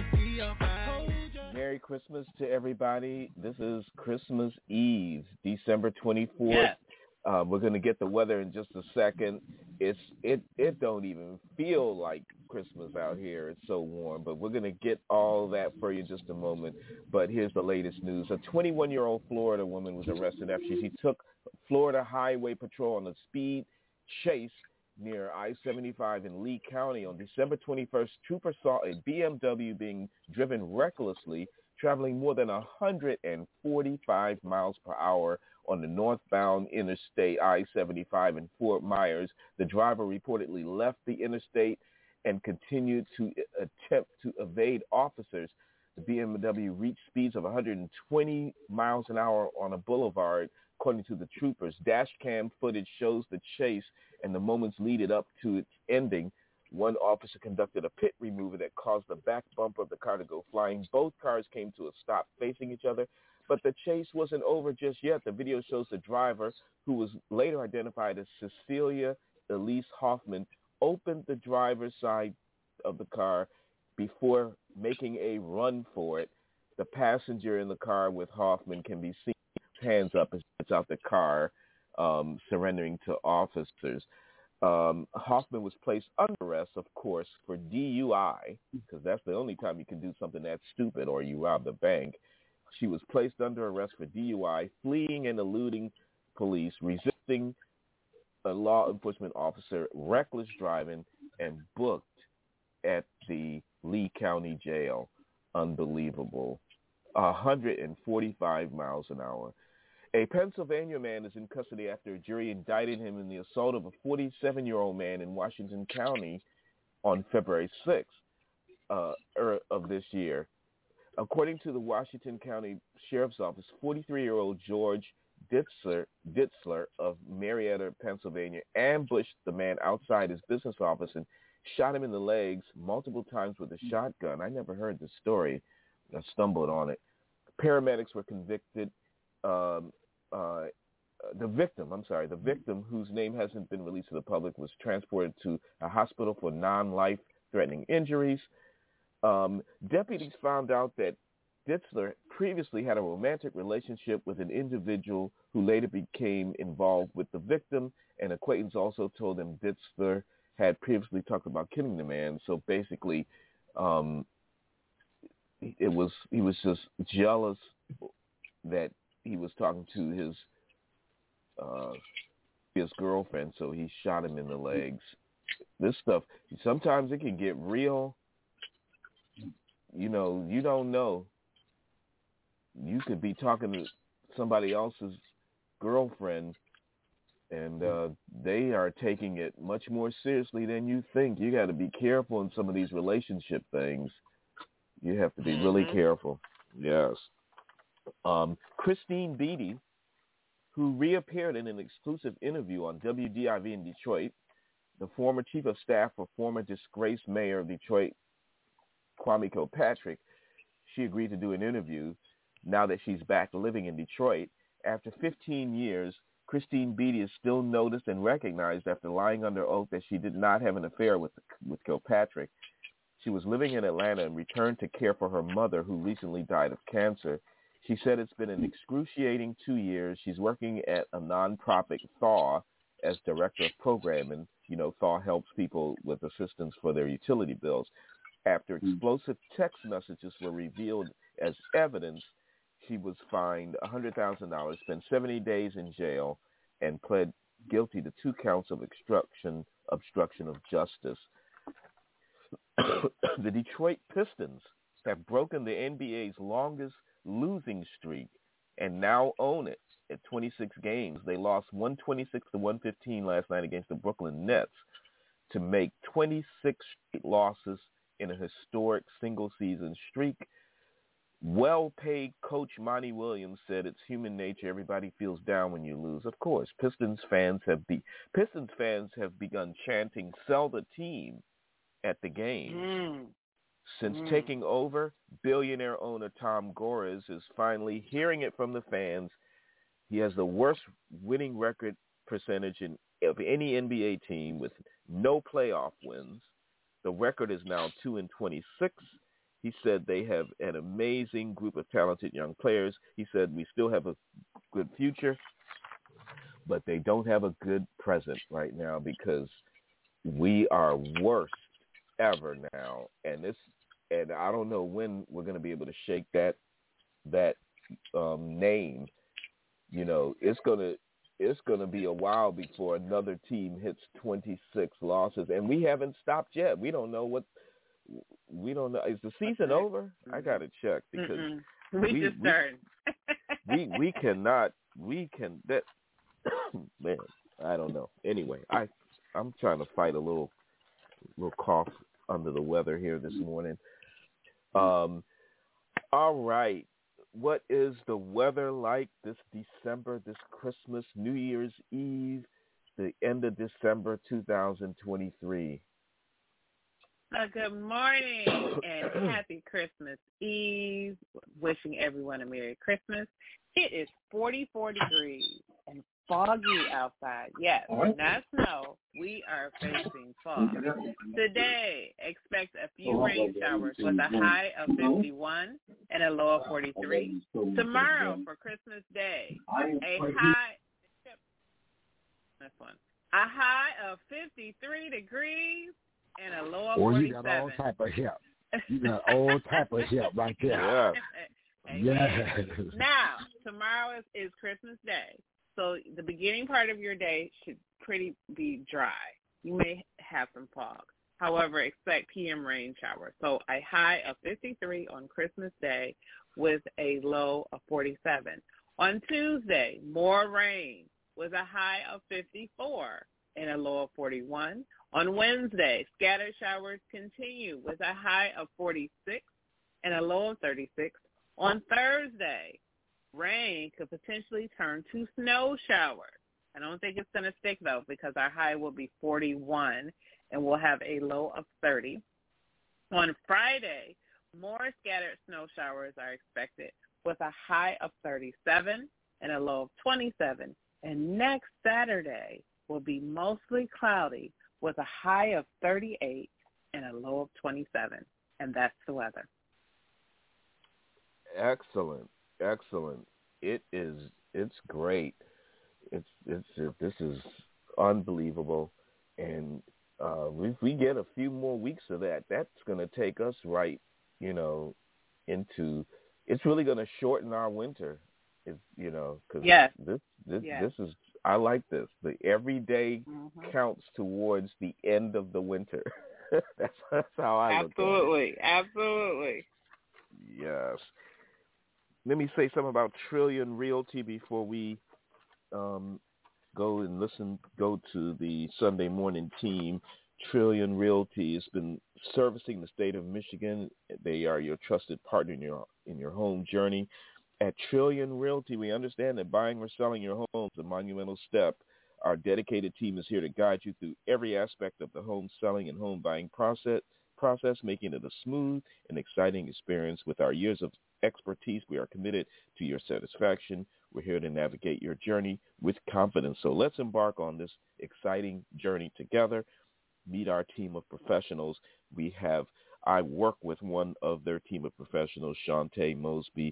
Merry Christmas to everybody. This is Christmas Eve, December 24th. Yes. We're going to get the weather in just a second. It don't even feel like Christmas out here. It's so warm, but we're going to get all that for you in just a moment. But here's the latest news. A 21-year-old Florida woman was arrested after she took Florida Highway Patrol on a speed chase near I-75 in Lee County. On December 21st, troopers saw a BMW being driven recklessly, traveling more than 145 miles per hour on the northbound interstate I-75 in Fort Myers. The driver reportedly left the interstate and continued to attempt to evade officers. The BMW reached speeds of 120 miles an hour on a boulevard, according to the troopers. Dash cam footage shows the chase and the moments leading up to its ending. One officer conducted a pit remover that caused the back bumper of the car to go flying. Both cars came to a stop facing each other, but the chase wasn't over just yet. The video shows the driver, who was later identified as Cecilia Elise Hoffman, opened the driver's side of the car before making a run for it. The passenger in the car with Hoffman can be seen hands up as he gets out the car, surrendering to officers. Hoffman was placed under arrest, of course, for DUI, because that's the only time you can do something that stupid or you rob the bank. She was placed under arrest for DUI, fleeing and eluding police, resisting a law enforcement officer, reckless driving, and booked at the Lee County Jail. Unbelievable. 145 miles an hour. A Pennsylvania man is in custody after a jury indicted him in the assault of a 47-year-old man in Washington County on February 6th of this year. According to the Washington County Sheriff's Office, 43-year-old George Ditzler of Marietta, Pennsylvania, ambushed the man outside his business office and shot him in the legs multiple times with a shotgun. I never heard the story. I stumbled on it. Paramedics were convicted. The victim, whose name hasn't been released to the public, was transported to a hospital for non-life-threatening injuries. Deputies found out that Ditzler previously had a romantic relationship with an individual who later became involved with the victim. An acquaintance also told them Ditzler had previously talked about killing the man. So basically, he was just jealous that he was talking to his girlfriend, so he shot him in the legs. This stuff, sometimes it can get real. You know, you don't know. You could be talking to somebody else's girlfriend, and they are taking it much more seriously than you think. You got to be careful in some of these relationship things. You have to be really careful. Yes. Christine Beatty, who reappeared in an exclusive interview on WDIV in Detroit, the former chief of staff for former disgraced mayor of Detroit, Kwame Kilpatrick, she agreed to do an interview now that she's back living in Detroit. After 15 years, Christine Beatty is still noticed and recognized after lying under oath that she did not have an affair with Kilpatrick. She was living in Atlanta and returned to care for her mother, who recently died of cancer. She said it's been an excruciating 2 years. She's working at a nonprofit, Thaw, as director of programming. You know, Thaw helps people with assistance for their utility bills. After explosive text messages were revealed as evidence, she was fined $100,000, spent 70 days in jail, and pled guilty to 2 counts of obstruction of justice. The Detroit Pistons have broken the NBA's longest losing streak and now own it at 26 games. They lost 126-115 last night against the Brooklyn Nets to make 26 straight losses in a historic single-season streak. Well-paid coach Monty Williams said it's human nature. Everybody feels down when you lose. Of course, Pistons fans have begun chanting "Sell the team" at the games. Since taking over, billionaire owner Tom Gores is finally hearing it from the fans. He has the worst winning record percentage of any NBA team with no playoff wins. The record is now 2-26. He said they have an amazing group of talented young players. He said we still have a good future, but they don't have a good present right now because we are worst ever now. And I don't know when we're going to be able to shake that name. You know, it's gonna be a while before another team hits 26 losses, and we haven't stopped yet. We don't know. Is the season over? I gotta check because we just started. we can man, I don't know. Anyway, I'm trying to fight a little cough under the weather here this morning. All right. What is the weather like this December, this Christmas, New Year's Eve, the end of December 2023? Good morning and happy Christmas Eve. Wishing everyone a Merry Christmas. It is 44 degrees and foggy outside. Yes, not snow. We are facing fog. Today, expect a few rain showers with a high of 51 and a low of 43. Tomorrow, for Christmas Day, a high of 53 degrees and a low of 47. You got all type of help. You got all type of help right there. Yeah. Now, tomorrow is Christmas Day. So the beginning part of your day should be dry. You may have some fog. However, expect PM rain showers. So a high of 53 on Christmas Day with a low of 47. On Tuesday, more rain with a high of 54 and a low of 41. On Wednesday, scattered showers continue with a high of 46 and a low of 36. On Thursday, rain could potentially turn to snow showers. I don't think it's going to stick, though, because our high will be 41, and we'll have a low of 30. On Friday, more scattered snow showers are expected with a high of 37 and a low of 27. And next Saturday will be mostly cloudy with a high of 38 and a low of 27. And that's the weather. Excellent. It's great. This is unbelievable, and if we get a few more weeks of that, that's going to take us right, into. It's really going to shorten our winter, because this is. I like this. The every day counts towards the end of the winter. that's how I look at it. Absolutely. Yes. Let me say something about Trillion Realty before we go to the Sunday morning team. Trillion Realty has been servicing the state of Michigan. They are your trusted partner in your home journey. At Trillion Realty, we understand that buying or selling your home is a monumental step. Our dedicated team is here to guide you through every aspect of the home selling and home buying process, making it a smooth and exciting experience. With our years of expertise, we are committed to your satisfaction. We're here to navigate your journey with confidence. So let's embark on this exciting journey together. Meet our team of professionals. I work with one of their team of professionals, Shantae Mosby,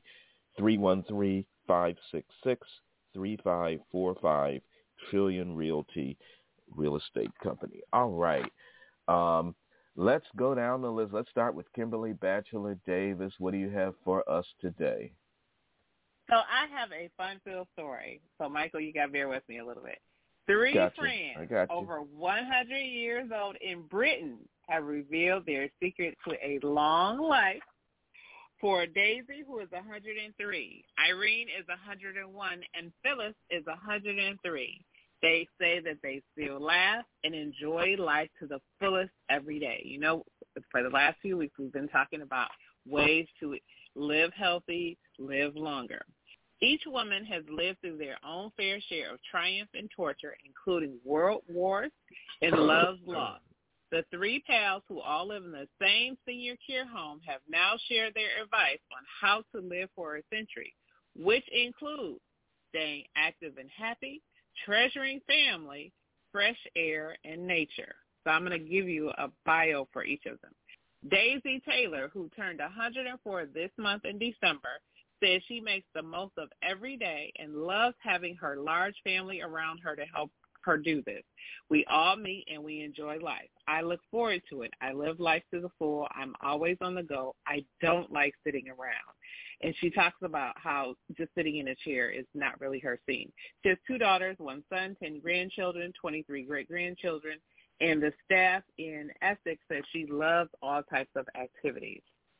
313-566-3545, Trillion Realty Real Estate Company. All right. Let's go down the list. Let's start with Kimberly Batchelor Davis. What do you have for us today? So I have a fun-filled story. So, Michael, you got to bear with me a little bit. Three friends over 100 years old in Britain have revealed their secret to a long life. For Daisy, who is 103, Irene is 101, and Phyllis is 103. They say that they still laugh and enjoy life to the fullest every day. For the last few weeks, we've been talking about ways to live healthy, live longer. Each woman has lived through their own fair share of triumph and torture, including world wars and love's loss. The three pals who all live in the same senior care home have now shared their advice on how to live for a century, which includes staying active and happy, treasuring family, fresh air, and nature. So I'm going to give you a bio for each of them. Daisy Taylor, who turned 104 this month in December, says she makes the most of every day and loves having her large family around her to help her do this. We all meet and we enjoy life. I look forward to it. I live life to the full. I'm always on the go. I don't like sitting around. And she talks about how just sitting in a chair is not really her scene. She has 2 daughters, 1 son, 10 grandchildren, 23 great-grandchildren, and the staff in Essex says she loves all types of activities.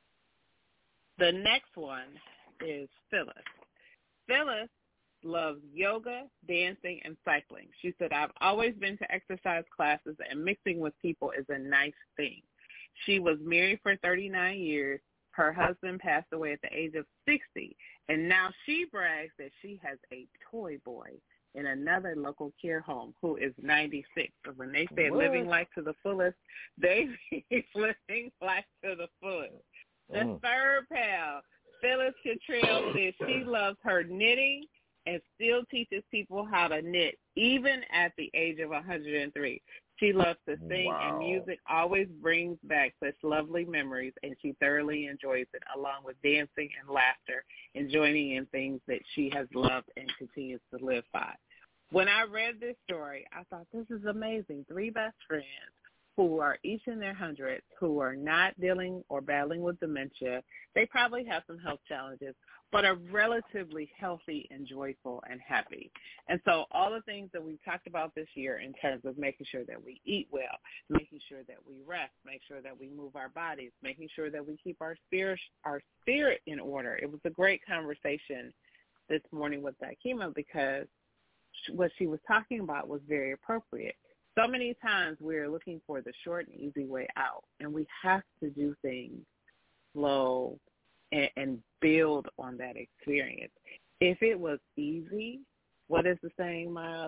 The next one is Phyllis. Phyllis loves yoga, dancing, and cycling. She said, I've always been to exercise classes, and mixing with people is a nice thing. She was married for 39 years. Her husband passed away at the age of 60, and now she brags that she has a toy boy in another local care home who is 96. So when they say living life to the fullest, they mean living life to the fullest. The third pal, Phyllis Cottrell, says she loves her knitting and still teaches people how to knit, even at the age of 103. She loves to sing, and music always brings back such lovely memories, and she thoroughly enjoys it, along with dancing and laughter and joining in things that she has loved and continues to live by. When I read this story, I thought, this is amazing. 3 best friends who are each in their hundreds, who are not dealing or battling with dementia. They probably have some health challenges, but are relatively healthy and joyful and happy. And so all the things that we've talked about this year in terms of making sure that we eat well, making sure that we rest, make sure that we move our bodies, making sure that we keep our spirit in order. It was a great conversation this morning with Dakima because what she was talking about was very appropriate. So many times we're looking for the short and easy way out, and we have to do things slow and build on that experience. If it was easy, what is the saying, Miles?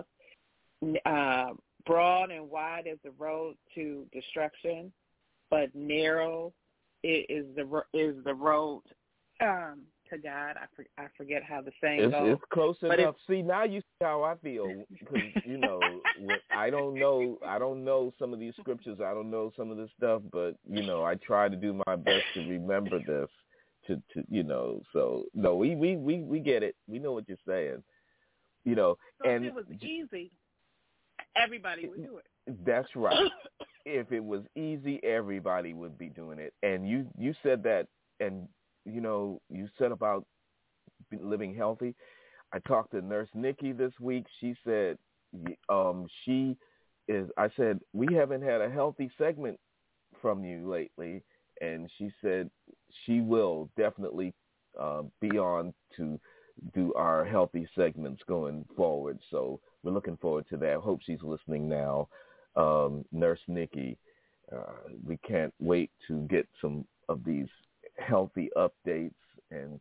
Broad and wide is the road to destruction, but narrow is the road to God. I forget how the saying goes. It's close enough. See, now you see how I feel because I don't know some of these scriptures. I don't know some of this stuff, but I try to do my best to remember this. So no, we get it. We know what you're saying. So and if it was easy, everybody would do it. That's right. If it was easy, everybody would be doing it. And you said that, and you said about living healthy. I talked to Nurse Nikki this week. She said I said, we haven't had a healthy segment from you lately. And she said she will definitely be on to do our healthy segments going forward. So we're looking forward to that. Hope she's listening now. Nurse Nikki, we can't wait to get some of these healthy updates. And,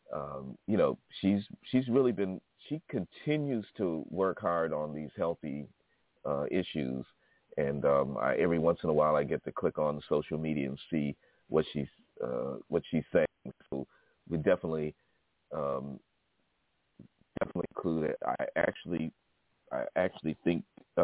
she's really she continues to work hard on these healthy issues. And every once in a while I get to click on social media and see what she's saying. So we definitely include it. I actually think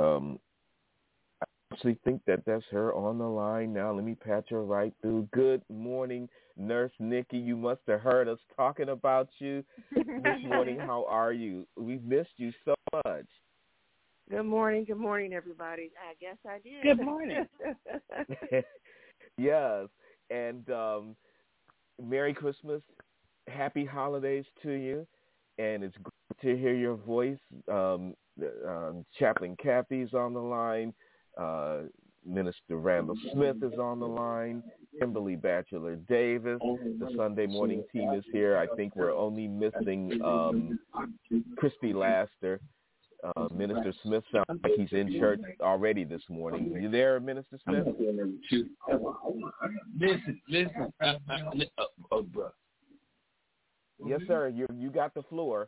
that that's her on the line now. Let me patch her right through. Good morning, Nurse Nikki. You must have heard us talking about you this morning. How are you? We've missed you so much. Good morning, everybody. I guess I did. Good morning. Yes, and Merry Christmas, Happy Holidays to you, and it's great to hear your voice. Chaplain Kathy's on the line. Minister Randall Smith is on the line. Kimberly Batchelor Davis. The Sunday morning team is here. I think we're only missing Crispy Laster. Minister Smith sounds like he's in church already this morning. Are you there, Minister Smith? Listen. Oh, bro. Yes, sir. You got the floor.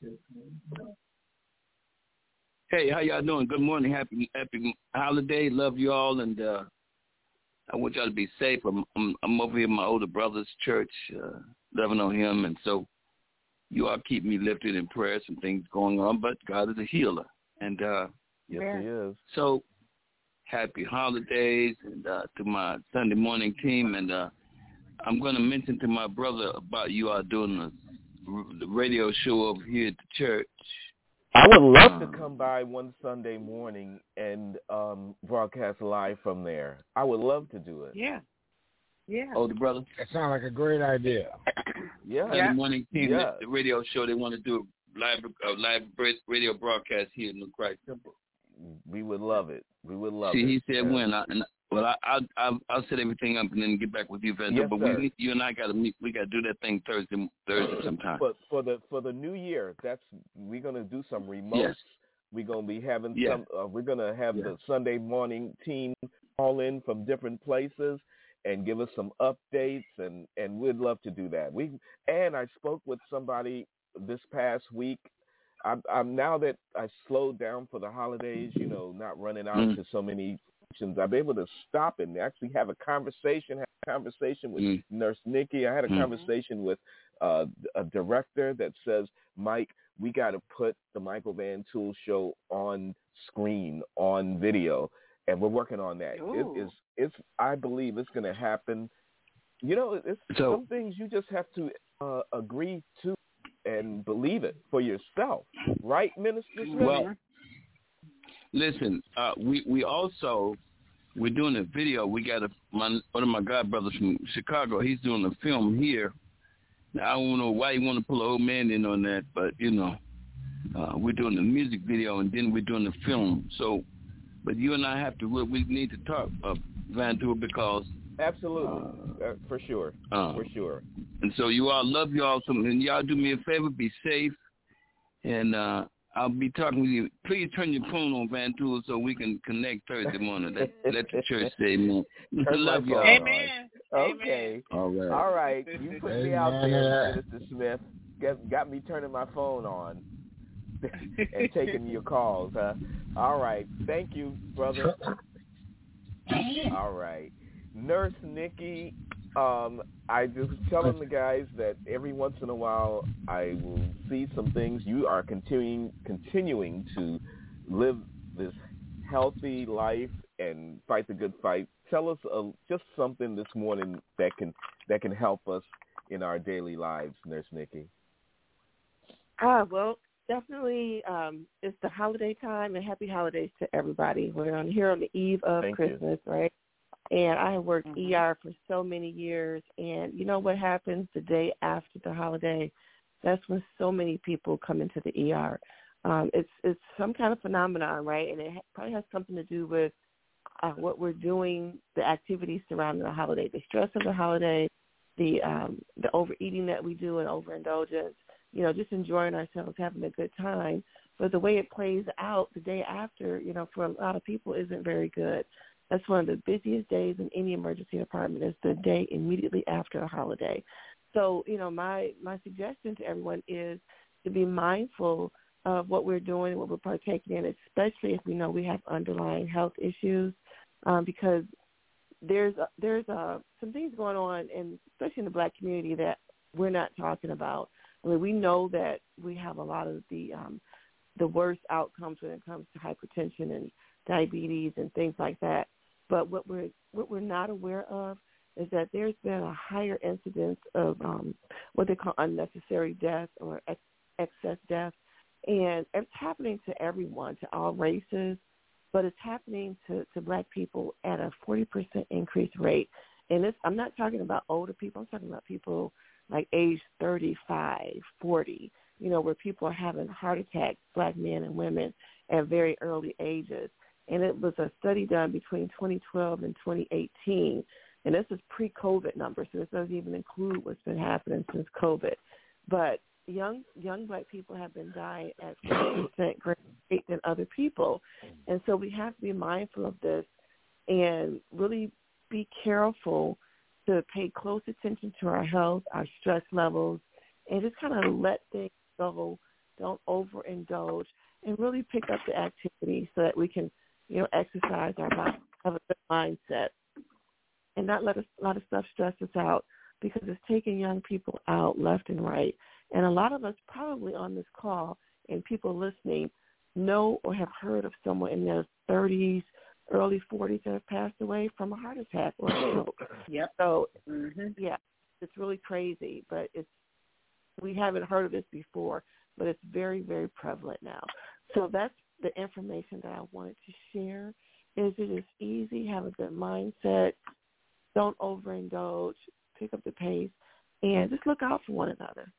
Hey, how y'all doing? Good morning. Happy holiday. Love you all, and I want y'all to be safe. I'm over here at my older brother's church, loving on him, and so you all keep me lifted in prayer. Some things going on, but God is a healer, and yes, He is. So happy holidays, and to my Sunday morning team, and I'm going to mention to my brother about you all doing the radio show over here at the church. I would love to come by one Sunday morning and broadcast live from there. I would love to do it. Yeah. Yeah. Older brother? That sounds like a great idea. Yeah. Sunday morning team, the radio show, they want to do a live radio broadcast here in the Christ Temple. We would love it. We would love it. See, he said when. I'll set everything up and then get back with you, Van. Yes, but sir. you and I got to meet. We got to do that thing Thursday sometime. But for the new year, we're gonna do some remotes. Yes. We're gonna be having Yeah. we're gonna have the Sunday morning team call in from different places and give us some updates, and we'd love to do that. I spoke with somebody this past week. I'm now that I slowed down for the holidays, not running out to so many functions, I'm able to stop and actually have a conversation. With Nurse Nikki. I had a conversation with a director that says, Mike, we got to put the Michael Van Tool Show on screen, on video, and we're working on that. I believe it's going to happen. Some things you just have to agree to and believe it for yourself, right, Minister Smith? Well, listen, we're doing a video. We got one of my godbrothers from Chicago. He's doing a film here. Now, I don't know why you want to pull an old man in on that, but, we're doing the music video, and then we're doing the film. So, but you and I have to, we need to talk, Van Tool, because... Absolutely. For sure. For sure. And so you all, love you all. And y'all do me a favor, be safe. And I'll be talking with you. Please turn your phone on, Van Tool, so we can connect Thursday morning. Let the church say amen. Love y'all. Amen. Okay. All right. You put me out there, Mr. Smith. Got me turning my phone on and taking your calls, huh? All right. Thank you, brother. All right. Nurse Nikki, I just telling the guys that every once in a while I will see some things. You are continuing to live this healthy life and fight the good fight. Tell us just something this morning that can help us in our daily lives, Nurse Nikki. Well, definitely it's the holiday time, and happy holidays to everybody. We're here on the eve of Christmas, right? And I have worked ER for so many years, and you know what happens the day after the holiday? That's when so many people come into the ER. It's some kind of phenomenon, right? And it probably has something to do with what we're doing, the activities surrounding the holiday, the stress of the holiday, the overeating that we do and overindulgence, just enjoying ourselves, having a good time. But the way it plays out the day after, for a lot of people isn't very good. That's one of the busiest days in any emergency department is the day immediately after a holiday. So, my suggestion to everyone is to be mindful of what we're doing and what we're partaking in, especially if we know we have underlying health issues, because there's some things going on, and especially in the Black community, that we're not talking about. I mean, we know that we have a lot of the worst outcomes when it comes to hypertension and diabetes and things like that. But what we're not aware of is that there's been a higher incidence of what they call unnecessary death or excess death. And it's happening to everyone, to all races, but it's happening to Black people at a 40% increased rate. And I'm not talking about older people. I'm talking about people like age 35, 40, where people are having heart attacks, Black men and women, at very early ages. And it was a study done between 2012 and 2018. And this is pre-COVID numbers, so this doesn't even include what's been happening since COVID. But young Black people have been dying at 40% greater rate than other people. And so we have to be mindful of this and really be careful to pay close attention to our health, our stress levels, and just kind of let things go. Don't overindulge, and really pick up the activity so that we can, exercise our body, have a good mindset, and not let a lot of stuff stress us out, because it's taking young people out left and right. And a lot of us probably on this call and people listening know or have heard of someone in their 30s, early 40s that have passed away from a heart attack or a stroke. Yep. So, yeah, it's really crazy, but we haven't heard of this before, but it's very, very prevalent now. So that's the information that I wanted to share. It is easy, have a good mindset, don't overindulge, pick up the pace, and just look out for one another.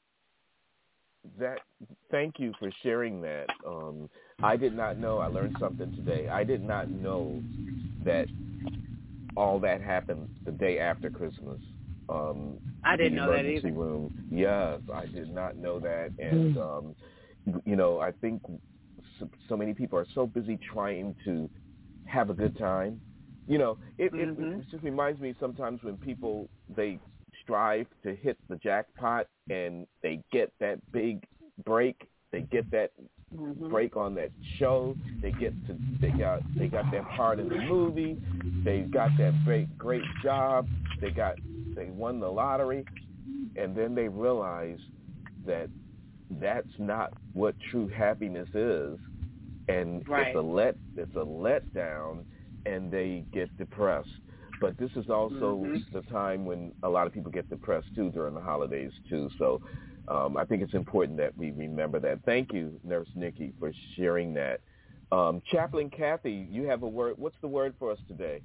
Thank you for sharing that. I did not know. I learned something today. I did not know that all that happened the day after Christmas. I didn't know that either. Room. Yes, I did not know that. And, I think so many people are so busy trying to have a good time. It just reminds me sometimes when people, they strive to hit the jackpot and they get that big break, they get that break on that show, they got that part in the movie, they got that great job, they won the lottery, and then they realize that that's not what true happiness is, and it's a letdown, and they get depressed. But this is also the time when a lot of people get depressed, too, during the holidays, too. So I think it's important that we remember that. Thank you, Nurse Nikki, for sharing that. Chaplain Kathy, you have a word. What's the word for us today?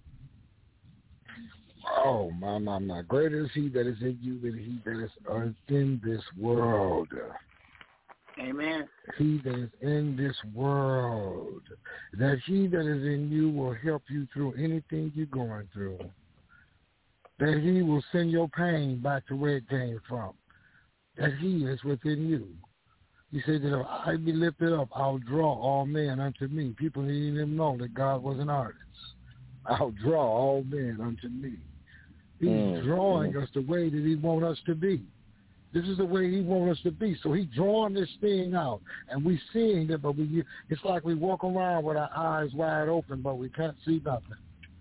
Oh, my. Greater is he that is in you than he that is in this world. Amen. He that is in this world, that he that is in you will help you through anything you're going through. That he will send your pain back to where it came from. That he is within you. He said that if I be lifted up, I'll draw all men unto me. People didn't even know that God was an artist. I'll draw all men unto me. He's drawing us the way that he wants us to be. This is the way he wants us to be. So he's drawing this thing out, and we seeing it, but it's like we walk around with our eyes wide open, but we can't see nothing.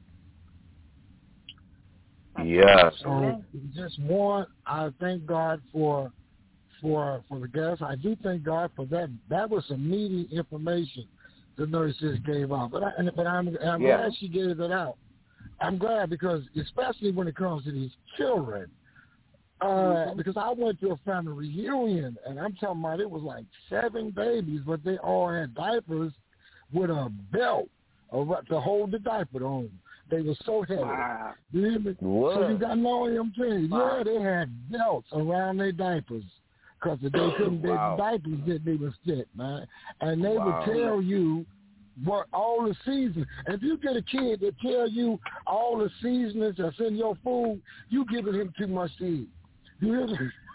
Yes. So I thank God for the guests. I do thank God for that. That was some meaty information the nurse just gave out. But I'm glad she gave it out. I'm glad because especially when it comes to these children. Because I went to a family reunion, and I'm talking about it was like 7 babies, but they all had diapers with a belt to hold the diaper on. They were so heavy. Wow. So you got no, I'm telling you, they had belts around their diapers because they couldn't get diapers that they would fit, man. And they would tell you what all the seasons. If you get a kid that tell you all the seasonings that's in your food, you giving him too much to eat. You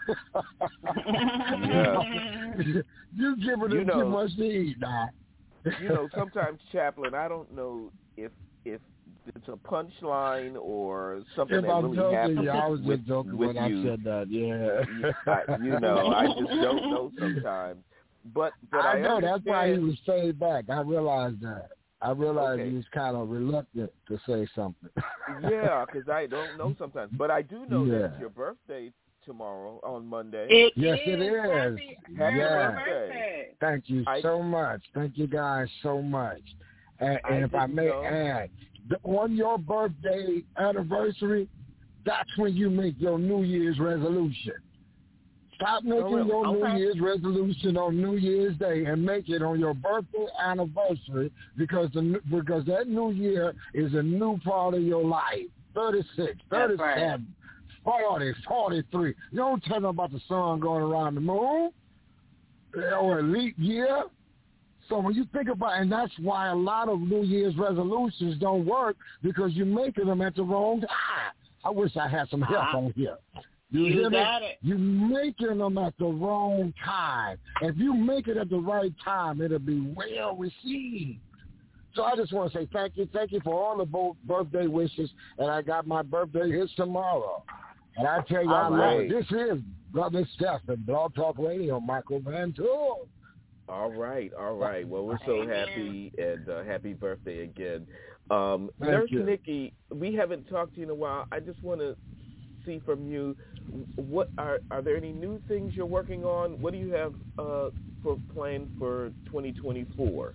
giving him too much to eat now. Sometimes, Chaplain, I don't know if it's a punchline or something that really happened. I was just joking when I said that. Yeah, I just don't know sometimes. But I know that's why he was stayed back. I realized that. I realized he was kind of reluctant to say something. Yeah, because I don't know sometimes. But I do know that it's your birthday tomorrow on Monday. Yes, it is. Happy birthday. Thank you so much. Thank you guys so much. And if I may add, on your birthday anniversary, that's when you make your New Year's resolution. Stop making your New Year's resolution on New Year's Day and make it on your birthday anniversary because that new year is a new part of your life. 36, 37, 40, 43. You don't tell them about the sun going around the moon or a leap year. So when you think about, and that's why a lot of New Year's resolutions don't work because you're making them at the wrong time. I wish I had some help on here. You got it. You're making them at the wrong time. If you make it at the right time, it'll be well received. So I just want to say thank you. Thank you for all the birthday wishes, and I got my birthday hits tomorrow. And I tell you, I love it. This is Brother Steph and Blog Talk Radio, Michael Van Tool. All right. Well, we're so happy, and happy birthday again. Nurse Nikki, we haven't talked to you in a while. I just want to see from you, what are there any new things you're working on? What do you have for planned for 2024?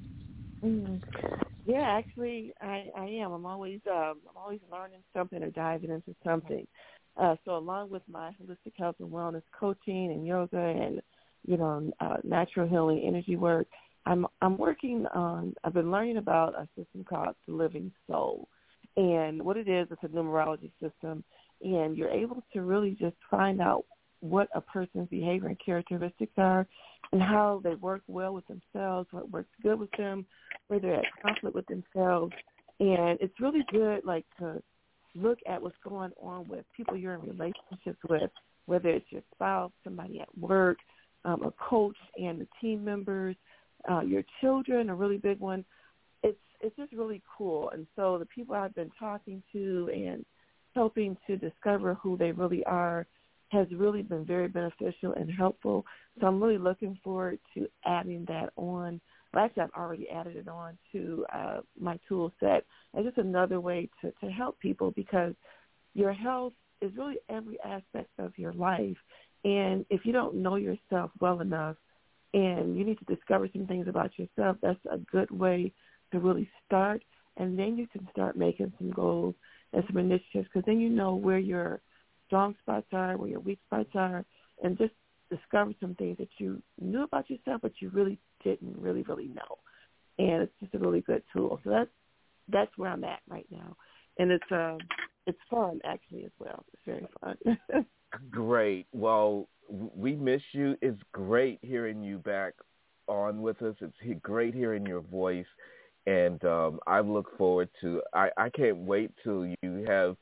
Yeah, actually, I am. I'm always learning something or diving into something. So along with my holistic health and wellness coaching and yoga and natural healing energy work, I'm working on. I've been learning about a system called the Living Soul, and what it is, it's a numerology system, and you're able to really just find out what a person's behavior and characteristics are, and how they work well with themselves, what works good with them, where they're at conflict with themselves, and it's really good, like, to look at what's going on with people you're in relationships with, whether it's your spouse, somebody at work, a coach and the team members, your children, a really big one. It's just really cool. And so the people I've been talking to and helping to discover who they really are has really been very beneficial and helpful. So I'm really looking forward to adding that on. Well, actually, I've already added it on to my tool set. It's just another way to help people, because your health is really every aspect of your life. And if you don't know yourself well enough and you need to discover some things about yourself, that's a good way to really start. And then you can start making some goals and some initiatives, because then you know where your strong spots are, where your weak spots are, and just discover some things that you knew about yourself but you really didn't really know. And it's just a really good tool. So that's where I'm at right now. And it's fun, actually, as well. It's very fun. Great. Well, we miss you. It's great hearing you back on with us. It's great hearing your voice. And I look forward to, I can't wait till you have,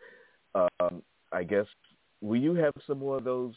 I guess, will you have some more of those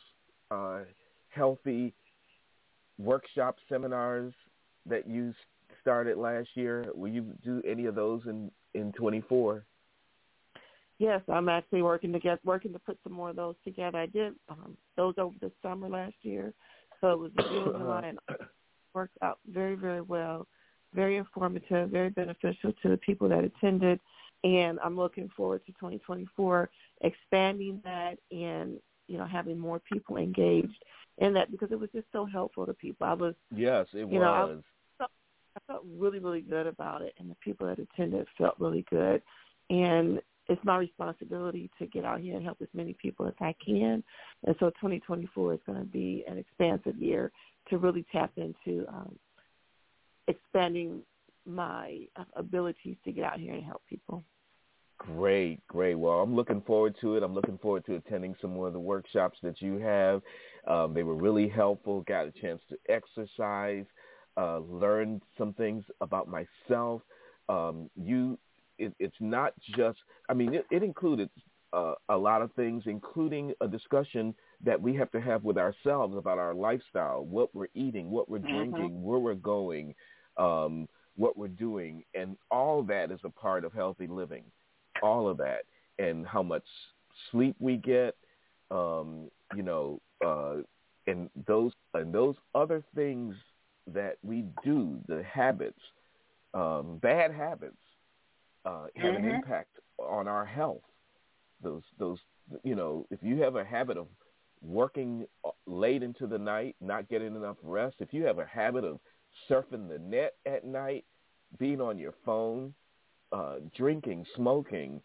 healthy workshop seminars that you started last year? Will you do any of those in 24? Yes, I'm actually working to put some more of those together. I did those over the summer last year, so it was June, July, and worked out very, very well, very informative, very beneficial to the people that attended, and I'm looking forward to 2024 expanding that and having more people engaged in that, because it was just so helpful to people. Yes, it was. I felt really, really good about it, and the people that attended felt really good, and it's my responsibility to get out here and help as many people as I can. And so 2024 is going to be an expansive year to really tap into expanding my abilities to get out here and help people. Great. Well, I'm looking forward to it. I'm looking forward to attending some more of the workshops that you have. They were really helpful, got a chance to exercise, learn some things about myself. It's not just, it included a lot of things, including a discussion that we have to have with ourselves about our lifestyle, what we're eating, what we're drinking, where we're going, what we're doing. And all that is a part of healthy living, all of that, and how much sleep we get, and those other things that we do, the habits, bad habits, have an impact on our health. Those, if you have a habit of working late into the night, not getting enough rest, if you have a habit of surfing the net at night, being on your phone, drinking, smoking,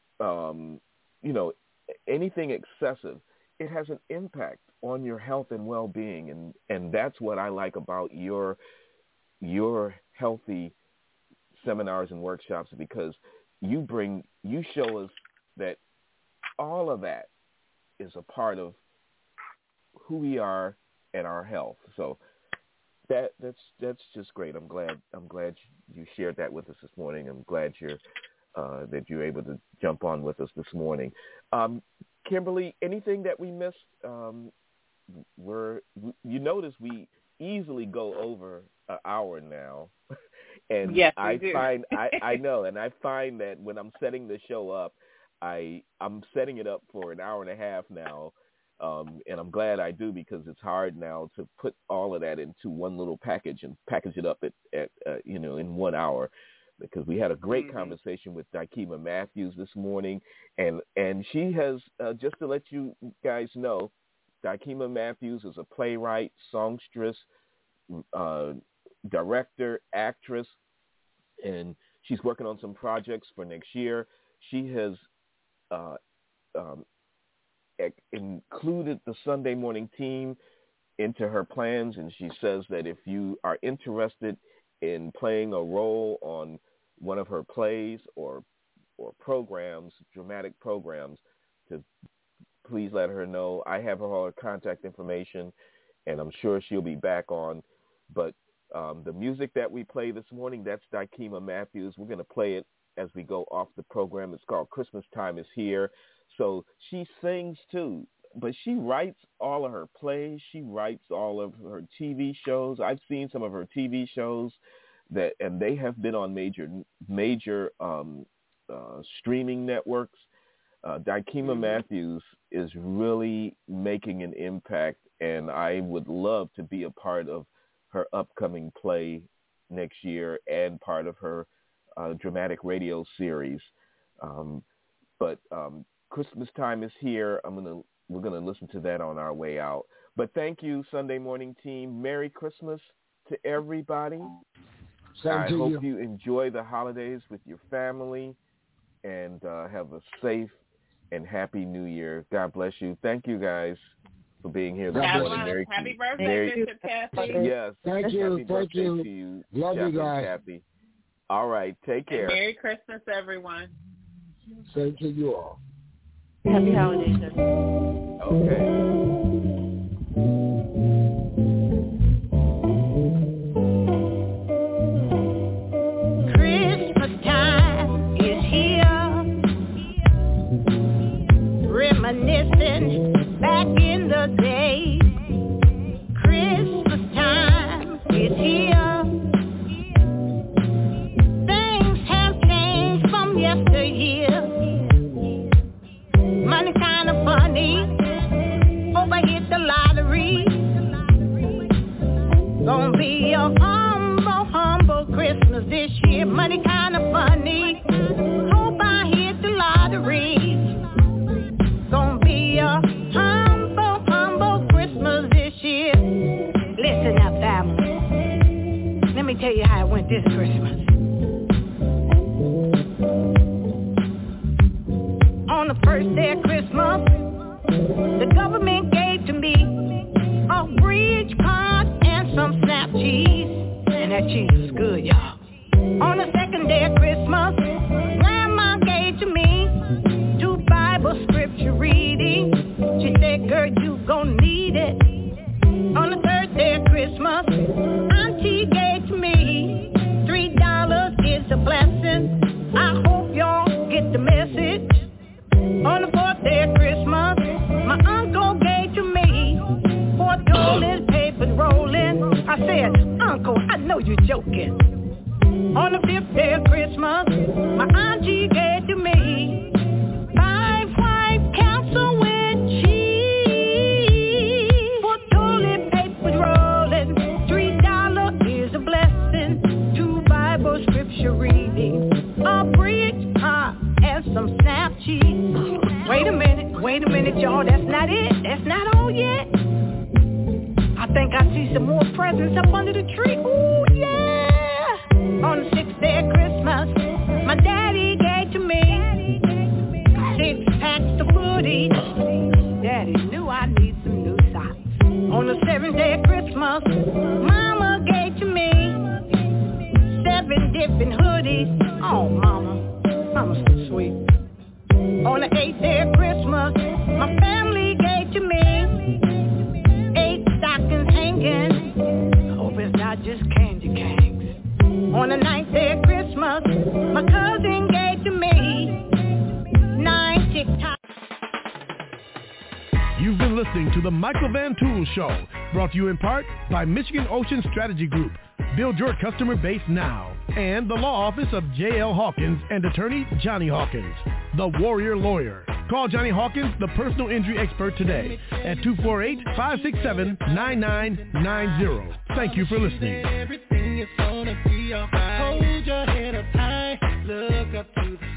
anything excessive, it has an impact on your health and well-being. And that's what I like about your healthy seminars and workshops, because you show us that all of that is a part of who we are and our health. So that's just great. I'm glad you shared that with us this morning. I'm glad that you're able to jump on with us this morning. Kimberly, anything that we missed? You notice we easily go over an hour now. And yes, I know, and I find that when I'm setting the show up, I'm setting it up for an hour and a half now, and I'm glad I do because it's hard now to put all of that into one little package and package it up at in 1 hour. Because we had a great conversation with Dykema Matthews this morning, and she has just to let you guys know, Dykema Matthews is a playwright, songstress, director, actress, and she's working on some projects for next year. She has included the Sunday morning team into her plans, and she says that if you are interested in playing a role on one of her plays or programs, dramatic programs, to please let her know. I have all her contact information, and I'm sure she'll be back on. But the music that we play this morning, that's Dykema Matthews. We're going to play it as we go off the program. It's called Christmas Time is Here. So she sings too, but she writes all of her plays. She writes all of her TV shows. I've seen some of her TV shows and they have been on major streaming networks. Dykema Matthews is really making an impact, and I would love to be a part of her upcoming play next year and part of her dramatic radio series. But Christmas Time is Here. We're gonna listen to that on our way out. But thank you, Sunday morning team. Merry Christmas to everybody. I hope you enjoy the holidays with your family and have a safe and happy New Year. God bless you. Thank you guys for being here this morning. Happy birthday, Bishop Kathy. Yes. Thank you. Happy birthday to you. Love you guys. Kathy. All right. Take care. And Merry Christmas, everyone. Same to you all. Happy holidays, sir. Okay. Back in the day, Christmas time is here. Things have changed from yesteryear. Money kind of funny, overhit the lottery. Gonna be a humble Christmas this year. Money kind of funny, hope I hit the lottery. Gonna be a humble Christmas this year. Listen up, family. Let me tell you how it went this Christmas. On the first day of Christmas, the government gave to me a bridge card and some snap cheese. And that cheese was good, y'all. On the second day of Christmas, Grandma gave to me 2 Bible scripture reading. She said, girl, you gon' need it. On the third day of Christmas, Auntie gave to me $3 is a blessing. I hope y'all get the message. On the fourth day of Christmas, my uncle gave to me $4 paper rolling. I said, Uncle, I know you're joking. On the fifth day of Christmas, my auntie gave to me 5 white council with cheese. $4 paper rolling, $3 is a blessing. 2 Bible scripture reading, a bridge card and some snap cheese. Wait a minute, y'all. That's not it. That's not all yet. I think I see some more presents up under the tree. Ooh, yeah. On the 6th day of Christmas, my daddy gave to me 6 packs of footy. Daddy knew I need some new socks. On the 7th day of Christmas, Mama gave to me 7 different hoodies. Oh, Mama's so sweet. On the 8th day of Christmas, my family gave to me 8 stockings hanging. I hope it's not just candy canes. On the 9th day of Christmas, my cousin gave to me 9 TikToks. You've been listening to the Michael Van Tool Show, brought to you in part by Michigan Ocean Strategy Group. Build your customer base now. and the law office of J.L. Hawkins and attorney Johnny Hawkins, the Warrior Lawyer. Call Johnny Hawkins, the personal injury expert, today at 248-567-9990. Thank you for listening. Everything is gonna be alright. Hold your head up high, look up to the